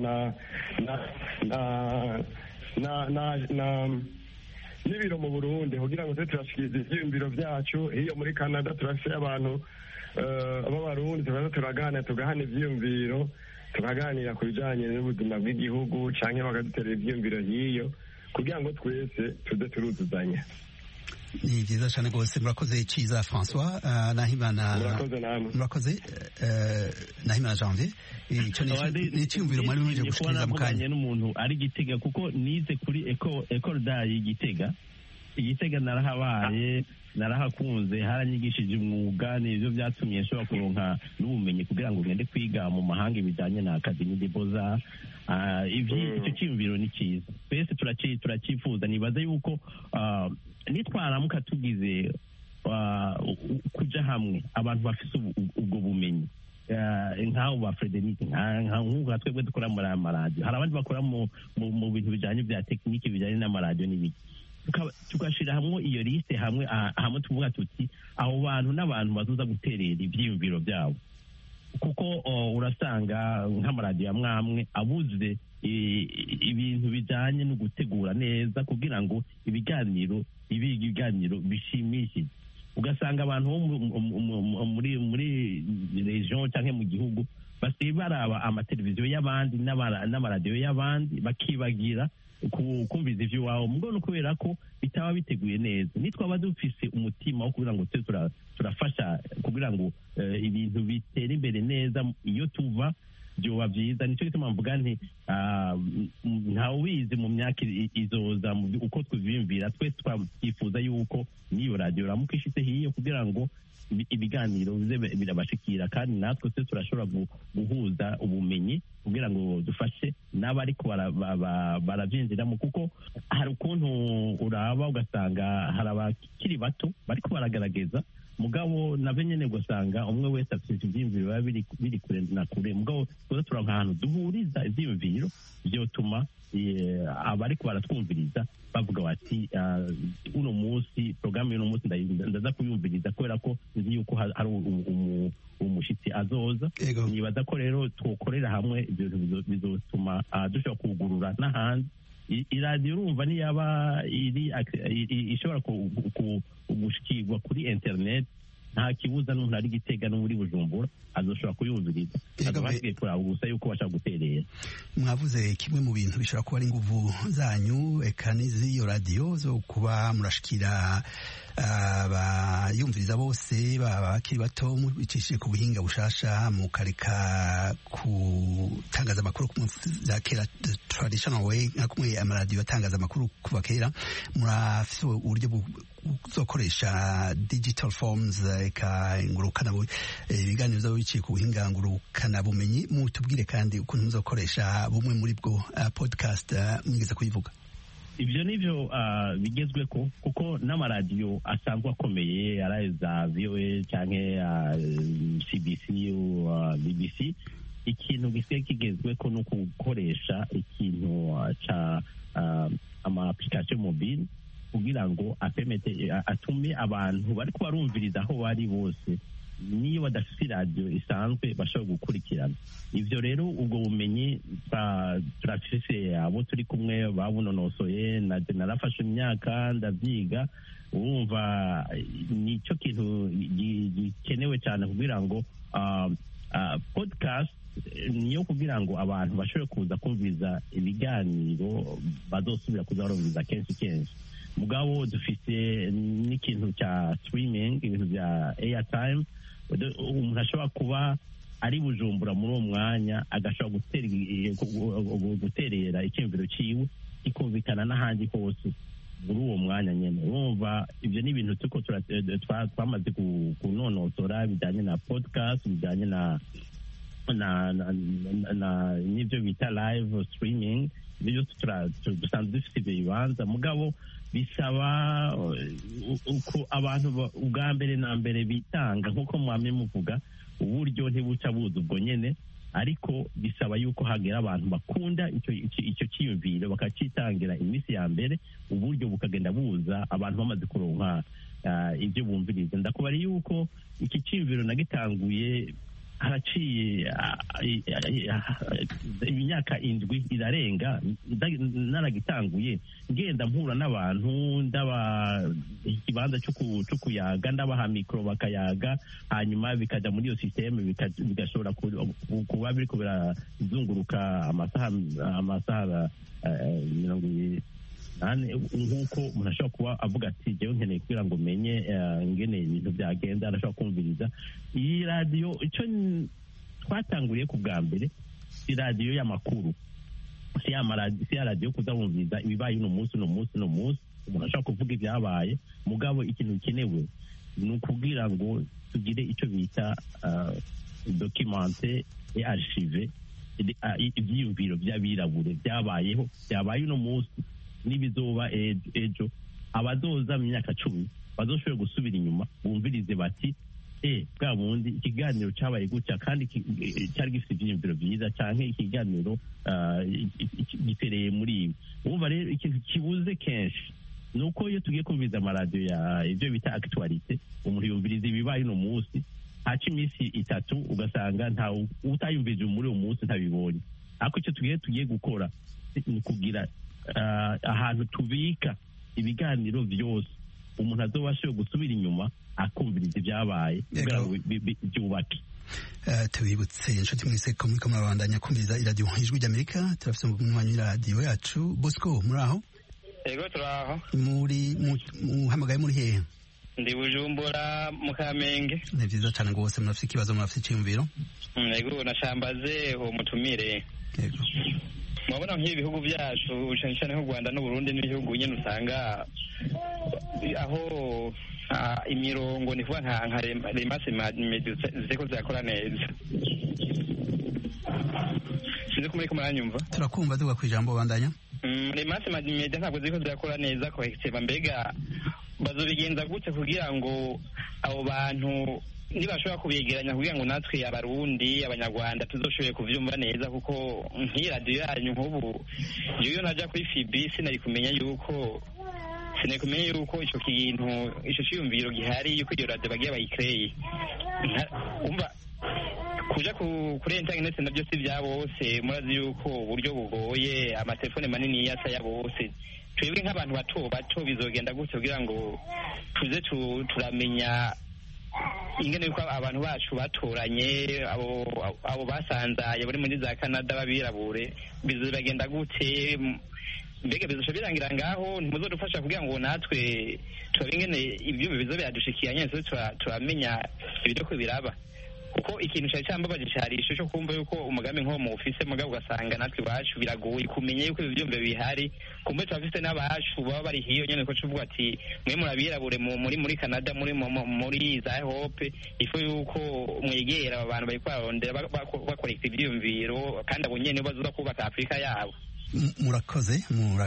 n'ibiro mu Burundi kugira ngo turashikirize ivyiyumviro vyacu. Iyo muri Canada turafise abantu b'abarundi tukaza turaganira, tugahana ivyiyumviro, tukaganira ku bijanye n'ubuzima bw'igihugu, canke bakaduterera ivyiyumviro hiyo kugira ngo twese tuze turuzuzanya.
Ni vyiza cyane rwose. Murakoze Ciza François. Murakoze Nahimana Janvier. Icyo ni icyumviro mwari muje gushikiriza mu kanya.
N'umuntu ari Gitega, kuko nize kuri Ecole d'Art Igitega narahabaye, narahakunze, haranyigishije umwuga, nivyo byatumye nshobora kuronka n'ubumenyi kugira ngo ngende kwiga mu mahanga ibijanye na Académie des Beaux-Arts. Icyo cyumviro ni cyiza, twese turacifuza. Nibaza yuko nitwaramuka tugize kuja hamwe abantu bafise ubwo bumenyi nk'abo ba Frederic, nk'uko twebwe dukora muri amaradiyo, hari abandi bakora mu bintu bijanye bya tekinike bijanye n'amaradiyo n'ibiki, tugashira hamwe iyo liste hamwe tuvuga tuti abo bantu n'abantu bazuza guterera ivyiyumviro byabo, kuko urasanga nk'amaradiyo amwe abuze ibintu bijanye no gutegura neza kugira ngo ibiganiro bishimishije. Ugasanga abantu bo muri region cyangwa mu gihugu basigaye baraba amateleviziyo y'abandi n'amaradiyo y'abandi, bakibagira kumviza ivy'iwabo, mugo no kubera ko bitaba biteguye neza. Nitwaba dufise umutima wo kugira ngo turafasha kugira ngo ibintu bitere imbere neza iyo tuva, byoba byiza. Nicyo gituma mvuga nti ntawe ubizi mu myaka izoza uko twivimvira. Twese twifuza yuko niyo radiyo ramuka ishitse hiyo kugira ngo ibiganiro bize birabashikira, kandi natwe twese turashobora guhuza ubumenyi kugira ngo dufashe n'abariko baravyinjiramo, kuko hari ukuntu uraba ugasanga hari abakiri bato bariko baragaragaza mugabo navyo nyene gusanga umwe wese afite ivyiyumviro biba biri kure na kure, mugabo tuza turonka ahantu duhuriza ivyiyumviro vyotuma abariko baratwumviriza bavuga bati uno munsi programme y'uno munsi ndaza kuyumviriza kubera ko nzi yuko hari umushitsi azoza. Nibaza ko rero twokorera hamwe ibyo bizotuma dushobora kugurura n'ahandi. Iradiyo urumva niyaba ishobora gushikirwa kuri internet, nta kibuza n'umuntu ari Gitega n'uri Bujumbura azoshobora kuyumviriza. Hasigaye kuraba gusa yuko bashaka guterera.
Mwavuze kimwe mu bintu bishobora kuba ari inguvu zanyu eka n'iziyo radiyo zo kuba murashikira abayumviriza bose baba bakiri bato mubicishije ku buhinga bushasha, mukareka gutangaza amakuru za kera traditional way nka kumwe amaradiyo atangaza amakuru kuva kera. Murafise uburyo buzokoresha digital forms eka ngurukana ibiganiro byabo biciye ku buhinga ngurukana bumenyi. Mutubwire kandi ukuntu muzokoresha bumwe muri bwo podcast mwigeze kuyivuga.
Ibyo nivyo bigezwe kuko n'amaradiyo asanzwe akomeye arayeza VOA canke CBC BBC, ikintu gisigaye kigezweko no gukoresha ikintu ca ama application mobile kugira ngo atume abantu bariko barumviriza aho bari bose niyo badafite radiyo isanzwe bashobora gukurikirana. Ivyo rero ubwo bumenyi turafise abo turi kumwe babunonosoye, narafashe imyaka ndavyiga. Urumva nico kintu gikenewe cyane kugira ngo podcast niyo kugira ngo abantu bashobore kuza kumviriza ibiganiro bazosubira kuza barumviriza kenshi. Mugabo dufite n'ikintu cya streaming, ibintu bya airtime. Umuntu ashobora kuba ari Bujumbura muri uwo mwanya agashobora guterera icyumviro ciwe ikumvikana n'ahandi hose muri uwo mwanya nyene. Urumva ibyo ni ibintu tuko twamaze kunonosora bijyanye na podcast, bijyanye na n'ibyo bita live streaming. Ibyo dusanzwe dufite ibyo bibanza, mugabo bisaba uko abantu ubwa mbere na mbere bitanga, nk'uko mwamye muvuga, uburyo ntibuca buza ubwo nyene, ariko bisaba yuko hagera abantu bakunda icyo cyiyumviro bakacitangira iminsi ya mbere, uburyo bukagenda buza abantu bamaze kuronka ibyo bumviriza. Ndakubara yuko iki cyiyumviro nagitanguye haraciye imyaka 7 irarenga naragitanguye, ngenda mpura n'abantu ndaba ikibanza cyo kuyaga, ndabaha mikro bakayaga, hanyuma bikaja muri iyo systeme bigashobora kuba biriko birazunguruka amasaha 20 nk'uko umuntu ashobora kuba avuga ati jewe nkeneye kugira ngo menye ingene ibintu byagenda, arashobora kumviriza iyi radiyo. Icyo twatanguriye ku bwa mbere si radiyo y'amakuru, si ya radiyo kuza wumviriza ibibaye uno munsi. Umuntu ashobora kuvuga ibyabaye, mugabo ikintu gikenewe ni ukugira ngo tugire icyo bita documente et archive ibyiyumviro by'abirabure byabaye uno munsi n'ibizoba ejo. Abazoza mu myaka 10 bazoshobora gusubira inyuma bumvirize bati bwa bundi ikiganiro cyabaye gutya kandi cyari gifite ibyiyumviro byiza, cyangwa ikiganiro gitereye muri ibi. Wumva rero ikintu kibuze kenshi ni uko iyo tugiye kumviriza amaradiyo ya ibyo bita actualite, umuntu yumviriza ibibaye uno munsi, haca iminsi 3 ugasanga nta utayumvirije muri uwo munsi ntabibonye. Ariko icyo tugiye gukora ni kugira ahantu tubika ibiganiro byose, umuntu azobashe gusubira inyuma akumviriza ibyabaye kugira ngo byubake.
Tubibutse inshuti mwese ko muriko murabandanya kumviriza iradiyo Ijwi ry'Amerika. Turafise umunywanyi w'iradiyo yacu. Bosco, muraho?
Ego turaho.
Muhamagaye muri hehe?
Ndi Bujumbura mu Kamenge.
Ni vyiza cyane rwose. Murafise ikibazo, murafise icyumviro?
Ego nashambaze uwo mutumire.
Ego.
Mwabona nk'ibihugu byacu cyane nk'u Rwanda n'u Burundi n'ibihugu nyine usanga aho imirongo ni kuvuga nka remase medio ziko zakora neza. Sinzi ko muriko muranyumva?
Turakumva duga ku ijambo bandanya.
Remase medio ntabwo ziko zakora neza ko hekiteba, mbega
bazobigenza gute kugira ngo abo bantu nibashobora kubegeranya kugira ngo natwe abarundi abanyarwanda tuzoshoboye kuvyumva neza, kuko nk'iyi radiyo yanyu nk'ubu iyo naja kuri fibi sinari kumenya yuko ico kintu ico ciyumviro gihari yuko iyo radiyo bagiye bayikreye. Umva kuja kuri internet navyo si vya bose, murazi yuko uburyo bugoye, amatelefone manini yasa ya bose. Twebwe nk'abantu bato bato bizogenda gute kugira ngo tuze turamenya ingene yuko abantu bacu batoranye abo basanzaye bari muri za Canada babirabure, bizogenda gute? Mbega bizosha birangira ngaho ntimuzodufasha kugira ngo natwe turabe ingene ibyo bizo biradushikiye nyene turamenya ibidoko biraba, kuko ikintu cyari cyambabaje cyari isho cyo kumva yuko umugambi nk'uwo mu office mugabo ugasanga natwe bacu biragoye kumenya yuko ibyo byombe bihari, kumbe twafite n'abacu baba bari hiyo nyene ko tuvuga ati mwe murabirabure muri Canada muri za Hope ifo yuko mwegera abantu bari kwarondera bakorekta ibyiyumviro kandi abo nyene bazoza kubaka Afrika yabo.
Murakoze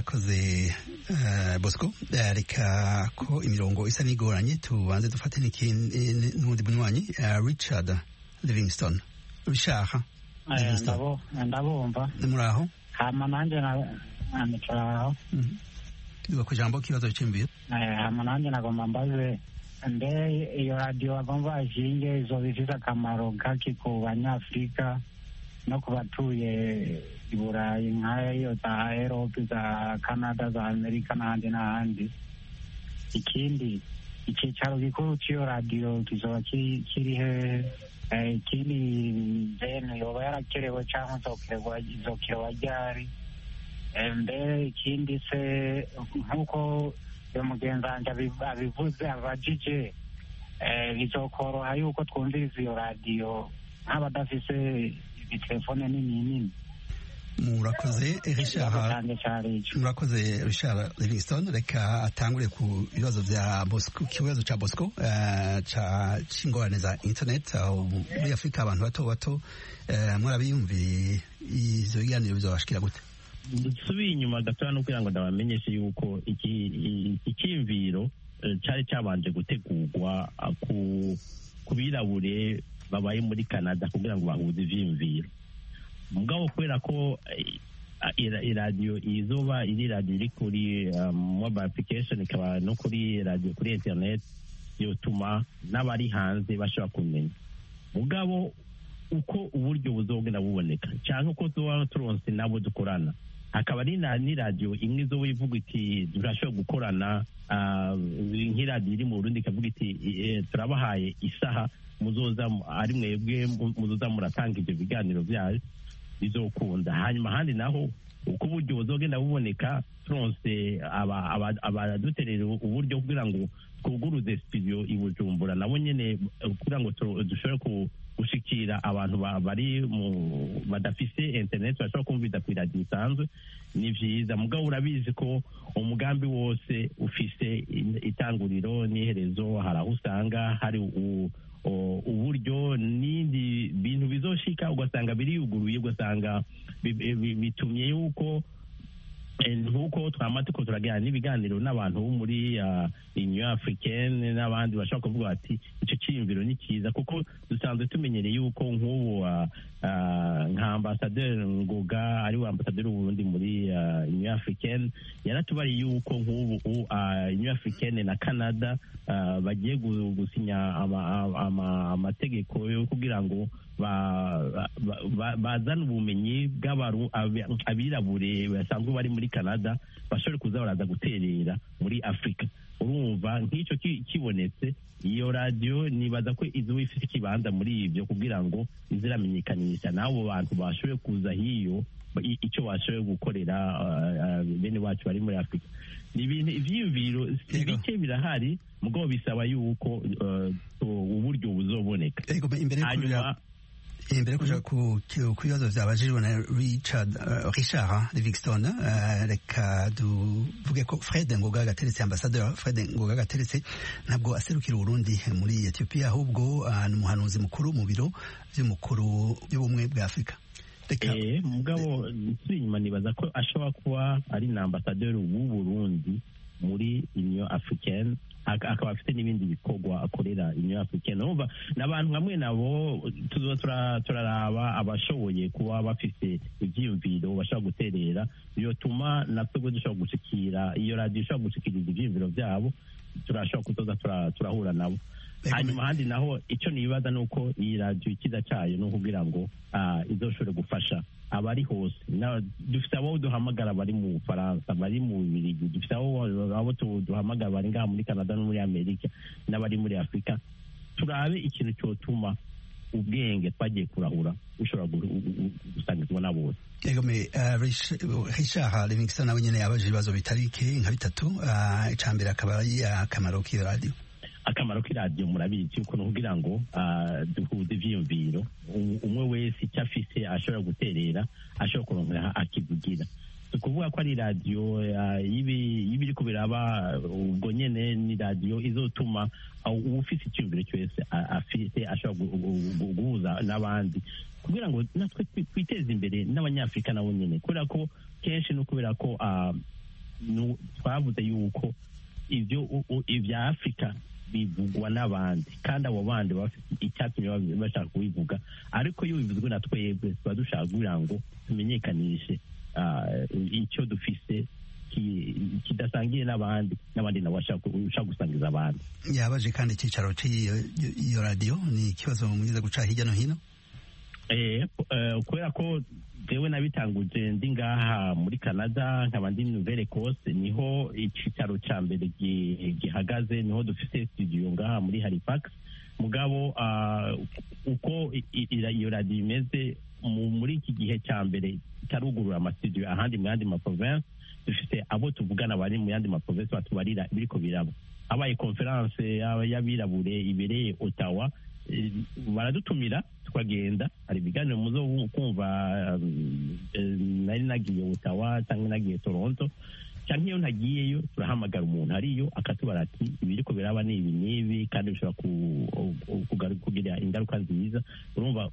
Bosco, reka ko imirongo isa n'igoranye tubanze dufate n'undi bunywanyi Richard Livingston. Richard
Livingston, ndabumva
muraho?
Hama nanje nanicaho
tuba ku jambo kibazo cy'imbere.
Hama nanje nagomba mbaze mbe iyo radio bagomba ashinge izo bifite akamaro kaki ku banyafrika no ku batuye i Burayi nk'ayo za Europe, za Canada, za Amerika n'ahandi. Ikindi icyicaro gikuru cy'iyo radiyo kizoba kiri he? Ikindi then yoba yarakerewe cyangwa izokerewa ryari? Mbe ikindi se nk'uko uyu mugenzi wanjye abivuze abajije, bizokoroha yuko twumviriza iyo radiyo nk'abadafise telefone nini.
Murakoze Richard Livingston, reka atangure ku bibazo vya Bosco, kibazo cha Bosco c'ingorane za internet muri Afrika abantu bato murabiyumviye izo biganiro bizobashikira gute?
Dusubiye inyuma gatoya no kugira ngo ndabamenyeshe yuko ikiyumviro cari cabanje gutegurwa ku birabure babaye muri Canada kugira ngo bahuze ivyiyumviro. Mugabo kubera ko iradiyo izoba iri radiyo iri kuri mobile application ikaba no kuri radiyo kuri internet, yotuma n'abari hanze bashobora kumenya. Mugabo uko uburyo buzogenda buboneka cyangwa uko tuba turonse nabo dukorana, hakaba ni radiyo imwe izoba ivuga iti turashobora gukorana, nk'iradiyo iri mu Burundi ikavuga iti turabahaye isaha muzoza ari mwebwe muzoza muratanga ibyo biganiro byayo, bizokunda. Hanyuma ahandi naho uko uburyo buzogenda buboneka, turonse abaduterera uburyo kugira ngo twuguruze studio i Bujumbura nabo nyene kugira ngo dushobore gushikira abantu bari badafise internet bashobora kumvira ku radio isanzwe, ni vyiza. Mugabo urabizi ko umugambi wose ufise itanguriro n'iherezo, hari aho usanga hari uburyo n'indi bintu bizoshika ugasanga biriyuguruye, ugasanga bitumye yuko nkuko twamatuko turagira n'ibiganiro n'abantu bo muri Union Africaine n'abandi bashaka kuvuga ati ico ciyumviro ni cyiza, kuko dusanzwe tumenyereye yuko nk'ubu nka ambassadeur Ngoga ari we ambassadeur w'Uburundi muri Union Africaine yaratubariye yuko nk'ubu Union Africaine na Canada bagiye gusinya amategeko yo kugira ngo bazana ubumenyi abirabure basanzwe bari muri Canada bashobore kuza baraza guterera muri Afrika. Urumva nk'icyo kibonetse, iyo radio nibaza ko izo ifite ikibanza muri ibyo kugira ngo iziramenyekanisha n'abo bantu bashoboye kuza hiyo icyo bashoboye gukorera bene wacu bari muri Afrika. Ni ibintu ivyiyumviro bike birahari, mugabo bisaba yuko uburyo buzoboneka.
Imbere kuja ku bibazo vyabajijwe na Richard Livingston, reka duvuge ko Fred Ngoga Gateretse, ambassadeur Fred Ngoga Gateretse ntabwo aserukira Uburundi muri Ethiopia, ahubwo ni umuhanuzi mukuru mu biro vy'umukuru y'ubumwe bwa Afrika.
Mugabo inyuma nibaza ko ashobora kuba ari na ambassadeur w'u Burundi muri Union Africaine, akaba afite n'ibindi bikorwa akorera Union Africaine. Urumva n'abantu hamwe nabo tuzoza turaraba abashoboye kuba bafite ivyiyumviro bashobora guterera, yotuma natwe dushobora gushikira iyo radio ishobora gushikiriza ivyiyumviro vyabo, turashobora kuzoza turahura nabo. Hanyuma handi naho icyo nibaza nuko iyi radio ikiza cyayo no kugira ngo izoshobore gufasha abari hose. Dufite abo duhamagara bari mu Faransa, bari mu Bubiligi, dufite abo duhamagara bari ngaha muri Canada no muri Amerika n'abari muri Afrika. Turabe ikintu cyotuma ubwenge twagiye kurahura ushobora gusangizwa na bose.
Egome Richard Livingston nawe nyene yabaje ibibazo bitarike nka bitatu. Icambere akaba ari akamaro k'iyo radio.
Akamaro k'iradiyo murabizi yuko no kugira ngo duhuze ivyiyumviro, umwe wese icyo afise ashobora guterera, ashobora kuronka akivugira. Kuvuga ko ari radiyo y'ibiri kubiraba ubwo nyene ni radiyo izotuma ufise icyumviro cyose afite ashobora guhuza n'abandi kugira ngo natwe twiteze imbere n'abanyafrika nabo nyene, kubera ko kenshi no kubera ko twavuze yuko ibya Afrika bivugwa n'abandi kandi abo bandi bafite icyatumye bashaka kubivuga, ariko iyo bivuzwe na twebwe tuba dushaka kugira ngo tumenyekanishe icyo dufise kidasangiye n'abandi nabo bashaka gusangiza abandi.
Yabaje kandi icyicaro cy'iyo radio ni ikibazo mwiza guca hirya no hino.
Kubera ko jewe nabitanguje ndi ngaha muri Canada, nkaba ndi Nouvelle-Écosse, niho icicaro ca mbere gihagaze, niho dufite studio ngaha muri Halifax. Mugabo uko iyo radio imeze muri iki gihe cya mbere itarugurura amastudio ahandi mu yandi maprovince, dufite abo tuvugana bari mu yandi maprovince batubarira biriko biraba. Abaye conference y'abirabure ibereye Ottawa, baradutumira tukagenda, hari ibiganiro muzo kumva. Nari nagiye Ottawa cyangwa nagiye Toronto, cyangwa iyo ntagiyeyo turahamagara umuntu hariyo akatubara ati ibiriko biraba ni ibi n'ibi kandi bishobora kugira ingaruka nziza. Urumva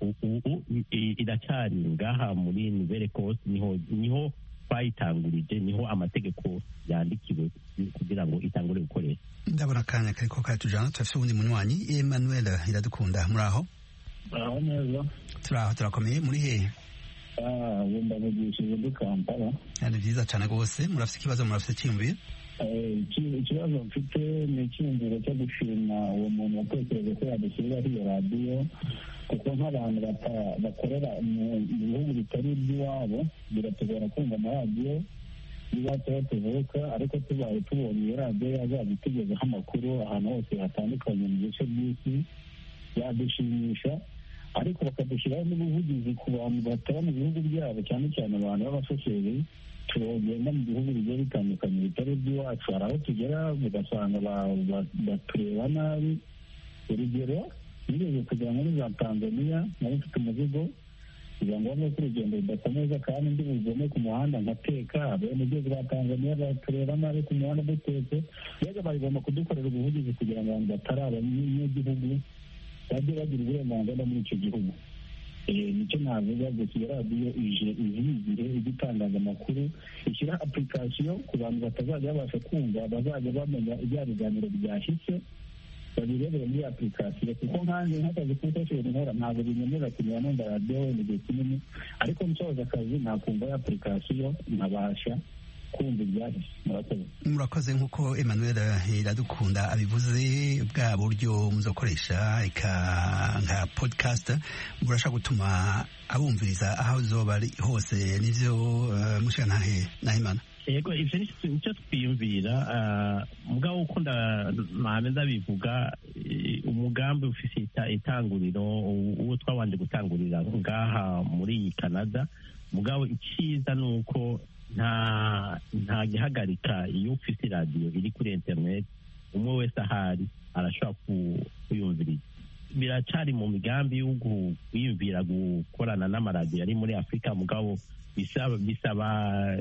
iracyari ngaha muri Nouvelle-Écosse, niho bayitangurije, niho amategeko yandikiwe kugira ngo itangure gukoresha.
Ndabona akanya kariko katujana, turafite ubundi munywanyi. Emmanuel Iradukunda, muri aho?
Aho neza.
Turaho turakomeye. Muri hehe?
Ndavugishije ndi Kampala.
Ni byiza cyane rwose. Murafite ikibazo, murafite icyiyumviro?
Ikibazo mfite ni icyiyumviro cyo gushima uwo muntu watekereje ko yadushyiriraho iyo radiyo, kuko nk'abantu bakorera mu bihugu bitari iby'iwabo biratugora kumva amaradiyo y'iwacu aho tuvuka, ariko tubaye tubonye iyo radiyo yazajya itugezaho amakuru ahantu hose hatandukanye mu bice by'isi yadushimisha, ariko bakadushyiraho n'ubuvugizi ku bantu bataba mu bihugu byabo, cyane cyane abantu b'abashoferi tugenda mu bihugu bigiye bitandukanye bitari iby'iwacu. Hari aho tugera ugasanga batureba nabi. Urugero, nigeze kugera muri za Tanzania, nari mfite umuzigo, kugira ngo ko urugendo rudakomeza kandi ndi bugome ku muhanda nkateka, abenegihugu ba Tanzania batureba nabi ku muhanda dutetse. Mbega bagomba kudukorera ubuvugizi kugira ngo abantu batari abanyagihugu bajye bagira uburenganzira muri icyo gihugu. Nicyo navuga, gusa iyo radiyo izigire igitangaza amakuru, ishyira application ku bantu batazajya babasha kumva, bazajya bamenya ibya biganiro byahise babirebere muri application, kuko nkanjye nk'akazi k'ukoresheje nkora ntabwo binyemerera kugira numva radiyo wenda igihe kinini, ariko nsoza akazi nakumva ya application nkabasha kumva ibyahise.
Murakoze. Nk'uko Emmanuel Iradukunda abivuze, bwa buryo muzokoresha nka podcast burashaka gutuma abumviriza aho zoba ari hose. Nivyo mushika nahimana?
Yego, ivyo nicyo twiyumvira. Mugabo uko ndabivuga, umugambi ufise itanguriro uwo twabanje gutangurira ngaha muri Canada. Mugabo iciza nuko nta gihagarika iyo ufite radiyo iri kuri internet, umwe wese ahari arashobora kuyumviriza. Biracari mu migambi yo kwiyumvira gukorana n'amaradiyo ari muri Afrika, mugabo bisaba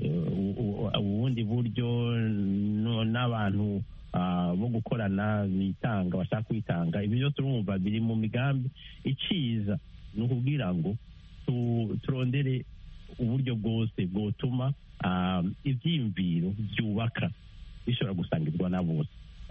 ubundi buryo n'abantu bo gukorana bitanga, bashaka kwitanga. Ibi byose urumva biri mu migambi. Iciza ni ukubwira ngo turondere uburyo bwose bwotuma ibyiyumviro byubaka bishobora gusangirwa na bose.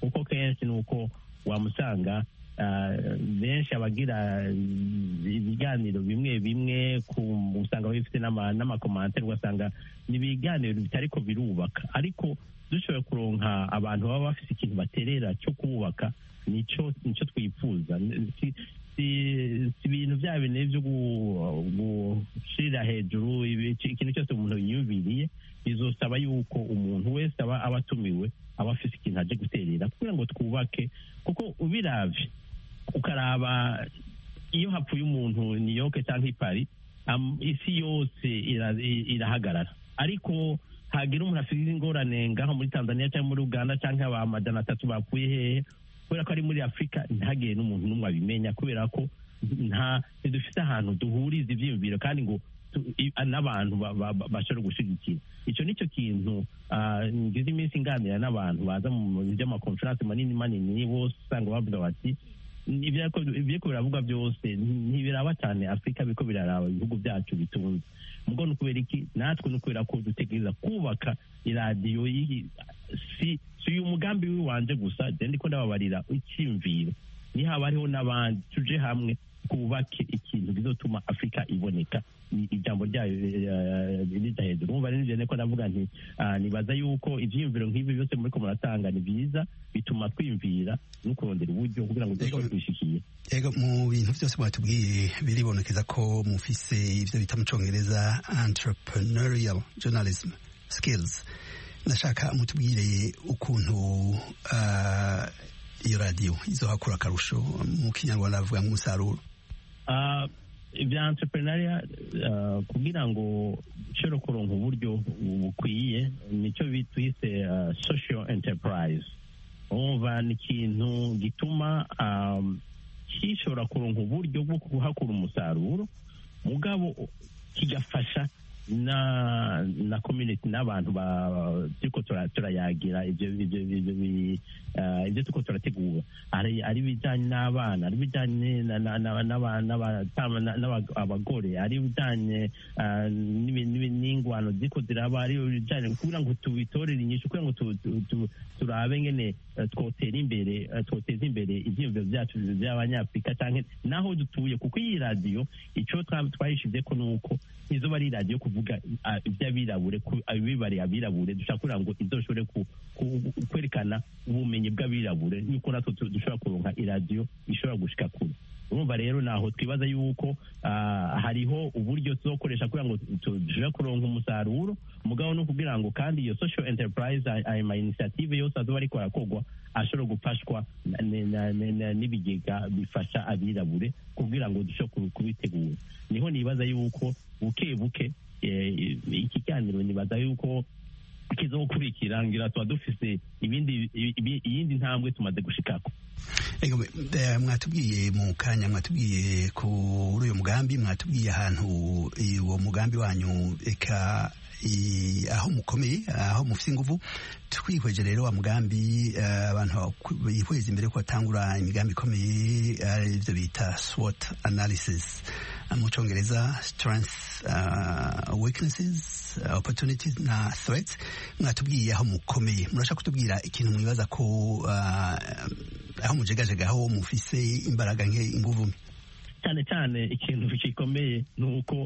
kuko kenshi nuko wamusanga benshi abagira ibiganiro bimwe bimwe usanga bifite n'amakomantere, ugasanga ni ibiganiro bitariko birubaka, ariko dushoboye kuronka abantu baba bafite ikintu baterera cyo kubaka, nico twifuza. si ibintu bya bine byo gushira hejuru ikintu cyose umuntu yiyumviriye, bizosaba yuko umuntu wese aba atumiwe aba afite ikintu aje guterera kugira ngo twubake, kuko ubiravye ukaraba iyo hapfuye umuntu New York cyangwa i Paris, isi yose irahagarara, ariko hagira umuntu afite ingorane ngaho muri Tanzania cyangwa muri Uganda cyangwa amajana 3 bapfuye hehe, kubera ko ari muri Afurika ntihagire n'umuntu n'umwe abimenya, kubera ko ntidufite ahantu duhuriza ivyiyumviro kandi ngo n'abantu bashobora gushigikira. Icyo nicyo kintu ngize iminsi nganira n'abantu baza mu by'amakonferanse manini bose usanga bavuga bati ibyo biravuga byose ntibiraba cyane Afurika, biko biraraba ibihugu byacu bitunze. Mugo ni kubera iki? Natwe ni kubera ko dutegereza kubaka iradiyo si uyu mugambi w'iwanje gusa, ndiko ndababarira icyimviro, ni haba hariho n'abandi tuje hamwe kubake ikintu bizotuma Afurika iboneka, ijambo ryayo rija hejuru. Umva rero ko ndavuga nti nibaza yuko ivyiyumviro nk'ibi byose muri ko muratanga ni byiza, bituma twimvira no kurondera uburyo kugira ngo dushobore kwishikiye.
Ego, mu bintu byose batubwiye biribonekeza ko mufise ivyo bita mu Congereza entrepreneurial journalism skills. Nashaka mutubwire ukuntu iyo radio izohakura akarusho, mu Kinyarwanda bavuga nk'umusaruro.
Ibya entrepreneuria kugira ngo ushobore kuronka uburyo bukwiye, nicyo bitwise social enterprise. Umva ni ikintu gituma kishobora kuronka uburyo bwo kuhakura umusaruro, mugabo kigafasha na community n'abantu turiko turayagira ibyo turiko turategura, ari bijanye n'abana, ari bijanye n'abagore, ari bijanye n'ingwano ziko ziraba, ari bijanye kugira ngo tubitorere inyishu, kugira ngo turabe ngene twoteza imbere ivyiyumviro vyacu vy'abanyafurika canke naho dutuye, kuko iyi radiyo ico twayishize ko nuko izoba ari radiyo kuvuga iby'abirabure, abibare abirabure, dushaka kugira ngo izoshobore kwerekana ubumenyi bw'abirabure, yuko natwe dushobora kuronka iradiyo ishobora gushika kure. Urumva rero naho twibaza yuko hariho uburyo tuzokoresha kugira ngo dushobore kuronka umusaruro, mugabo no kugira ngo kandi iyo social enterprise ama initiative yose azoba ariko arakogwa ashobora gufashwa n'ibigega bifasha abirabure kugira ngo dushobore kubitegura. Niho nibaza yuko buke iki kiganiro nibaza yuko kizokurikira, ngira tuba dufise iyindi ntambwe tumaze gushikako.
Ego, mwatubwiye mu kanya, mwatubwiye kuri uyu mugambi, mwatubwiye ahantu uwo mugambi wanyu eka aho mukomeye, aho mufite ingufu. Twihweje rero wa mugambi, abantu bihweza imbere ko batangura imigambi ikomeye, ivyo bita SWOT analysis mu Congereza, strengths, weaknesses, opportunities na threats. Mwatubwiye aho mukomeye, murashaka kutubwira ikintu mwibaza ko aho mujegajega, aho mufise imbaraga nke, inguvu
cyane cyane. Ikintu gikomeye nuko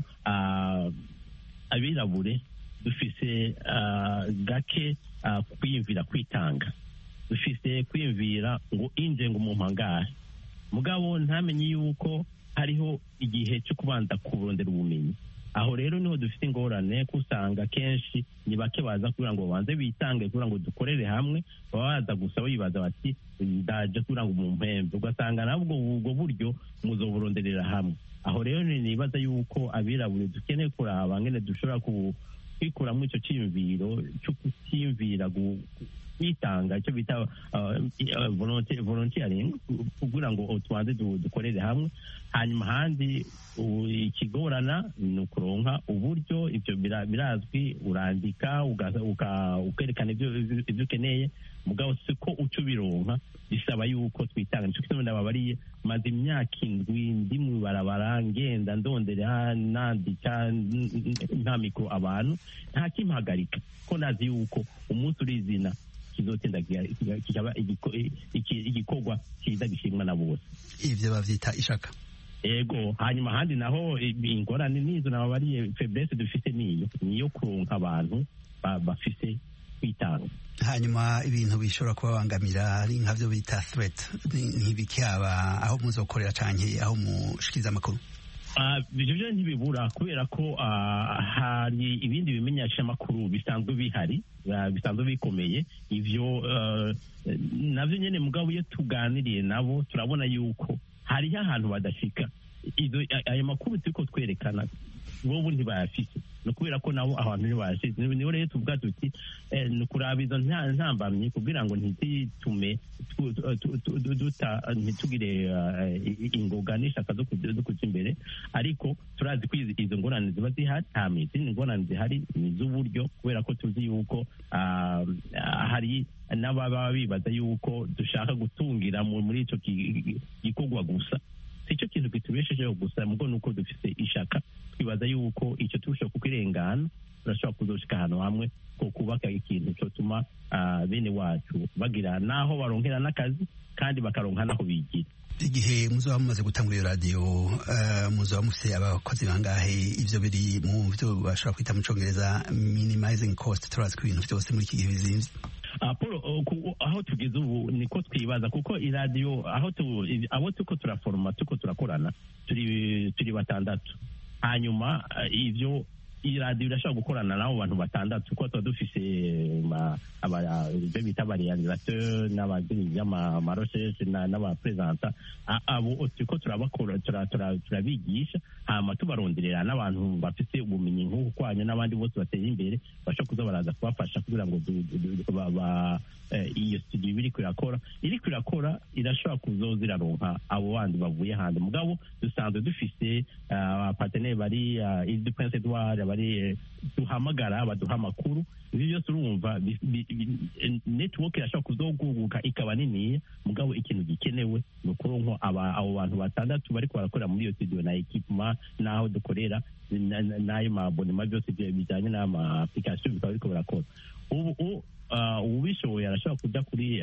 abirabure dufise gake kwiyumvira kwitanga, dufise kwiyumvira ngo inje ngo umumpangare, mugabo ntamenye yuko hariho igihe cyo kubanza kurondera ubumenyi. Aho rero niho dufite ingorane, kusanga kenshi ni bake baza kugira ngo banze bitange kugira ngo dukorere hamwe, baba baza gusa bibaza bati ndaje kugira ngo mumpembe, ugasanga nabwo ubwo buryo muzoburonderera hamwe. Aho rero nibaza yuko abirabure dukeneye kuraba ngene dushobora kwikuramwo ico ciyumviro cyo kutiyumvira kwitanga, icyo bita volunteering, kugira ngo tubanze dukorere hamwe. Hanyuma handi ikigorana ni ukuronka uburyo. Ibyo birazwi, urandika ukerekana ibyo ukeneye, mugabo siko uca ubironka, bisaba yuko twitanga. Nico kituma ndababariye, maze imyaka 7 ndi mu barabara ngenda ndondera nandika nta mikro abantu, nta kimpagarika, ko nazi yuko umunsi urizina kizotinda kikaba igikorwa cyiza gishimwa na bose.
Ivyo bavyita ishaka.
Ego, hanyuma handi naho ingorane nizo nababariye, faiblesse dufite niyo kuronka abantu bafise kwitanga.
Hanyuma ibintu bishobora kubabangamira ari nkavyo bita threat, nk'ibikaba aho muzokorera canke aho mushikiriza amakuru.
Ivyo ntibibura kubera ko hari ibindi bimenyesha amakuru bisanzwe bihari, bisanzwe bikomeye. Ivyo navyo nyene mugabo iyo tuganiriye nabo turabona yuko hariho ahantu badashika. Ayo makuru turiko twerekana bobo ntibayafise, no kubera ko nabo abantu ntibashitse. Niho rero tuvuga tuti ni kurabiza ntambamye kugira ngo ntitume ntitugire ingoga n'ishaka zo kuja imbere, ariko turazi ko izo ngorane ziba zihari. Izindi ngorane zihari ni iz'uburyo, kubera ko tuzi yuko hari n'ababa bibaza yuko dushaka gutungira muri ico gikorwa gusa. Icyo kintu kitubeshejeho gusa mugo nuko dufite ishaka, twibaza yuko icyo turushaho kukirengana turashobora kuzoshika ahantu hamwe ko kubaka ikintu cyotuma bene wacu bagira naho baronkera n'akazi kandi bakaronka naho bigira.
Igihe muzoba mumaze gutangura iyo radio muzoba mufite abakozi bangahe? Ivyo biri mu byo bashobora kwita mu Congereza minimizing cost. Turazi ko ibintu byose muri iki gihe bizimvye. Aho tugeze ubu niko twibaza, kuko iradiyo abo tuko turaforoma tuko turakorana turi batandatu. Hanyuma ivyo iradiyo irashobora gukorana n'abo bantu batandatu, kuko tuba dufise ibyo bita abarealisateur n'abadiriza amarosheshe n'abapresenta. Abo turiko turabigisha, hama tubaronderera n'abantu bafise ubumenyi nk'uko kwanya n'abandi bose bateye imbere bashobora kuza baraza kubafasha kugira ngo iyo studio iriko irakora irashobora kuzoza iraronka abo bandi bavuye hanze. Mugabo dusanzwe dufise abapartenere bari Ile Prince Edward, bari duhamagara baduha amakuru. Ibi byose urumva network irashobora kuzoguguka ikaba nini, mugabo ikintu gikenewe ni ukuronka abo bantu batandatu bariko barakorera muri iyo studio na equipment naho dukorera n'ayo mabonema byose bijyanye n'ama application bikaba biriko birakora. Ubu ubishoboye arashobora kuja kuri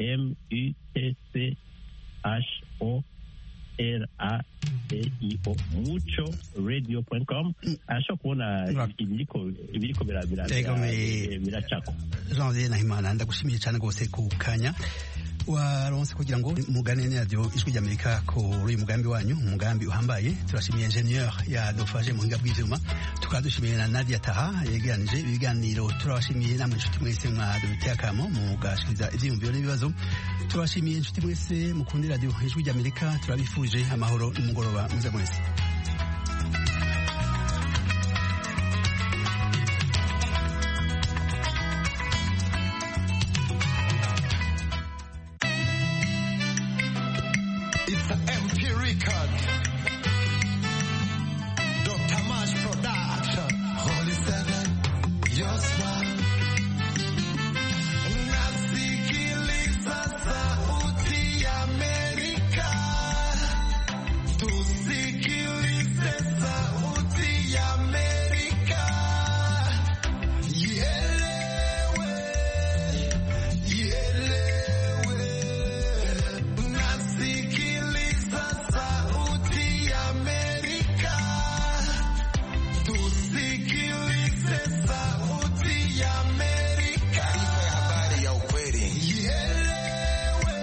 muchoradio.com arashobora kubona ibiriko biracako. Jean Nahimana, ndagushimiye cyane rwose ku kanya waronse kugira ngo mugane radio Ijwi ry'Amerika kuri uyu mugambi wanyu, umugambi uhambaye. Turashimiye ingenieur yadufashe mu hinga bw'ivyuma, tukadushimiye na Nadia Taha yegeranije ibiganiro. Turabashimiye namwe inshuti mwese mwaduteye akamo mugashikiriza ivyiyumviro n'ibibazo. Turashimiye inshuti mwese mukunda radio Ijwi ry'Amerika, turabifuje amahoro n'umugoroba mwiza mwese.
It's an MP record. Dr. Mash Production. Holy Seven, your smile. Nasikiliza sauti ya Amerika. Tusikilize sauti ya Amerika. Ielewe, ielewe. Nasikiliza sauti ya Amerika. Tusikilize sauti ya Amerika. Taarifa ya habari ya ukweli. Ielewe,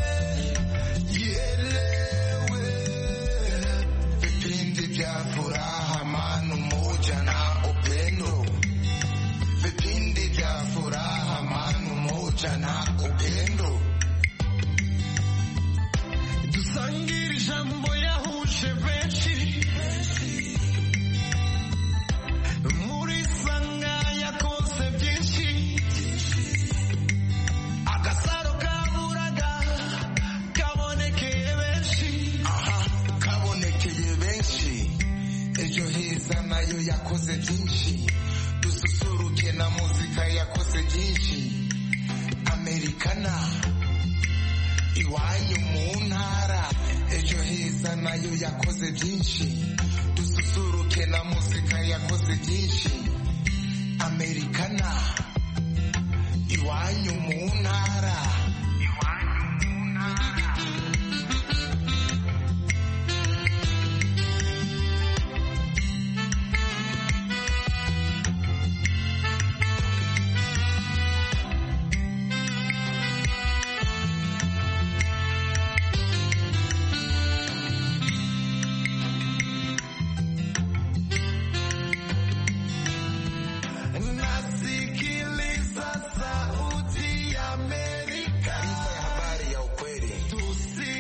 ielewe. Vipindi vya furaha, amani, umoja na upendo. Vipindi vya furaha, amani, umoja na upendo. Dusangire ijambo yahuje benshi. Muri sanga yakoze byinshi. Agasaro kaburaga kabonekeye benshi. Kabonekeye benshi. Ejo heza nayo yakoze byinshi. Dususuruke na muzika yakoze byinshi. Amerikana iwanyu mu ntara. Ejo heza nayo yakoze byinshi. Dususuruke na muzika yakoze byinshi. Amerikana iwanyu mu ntara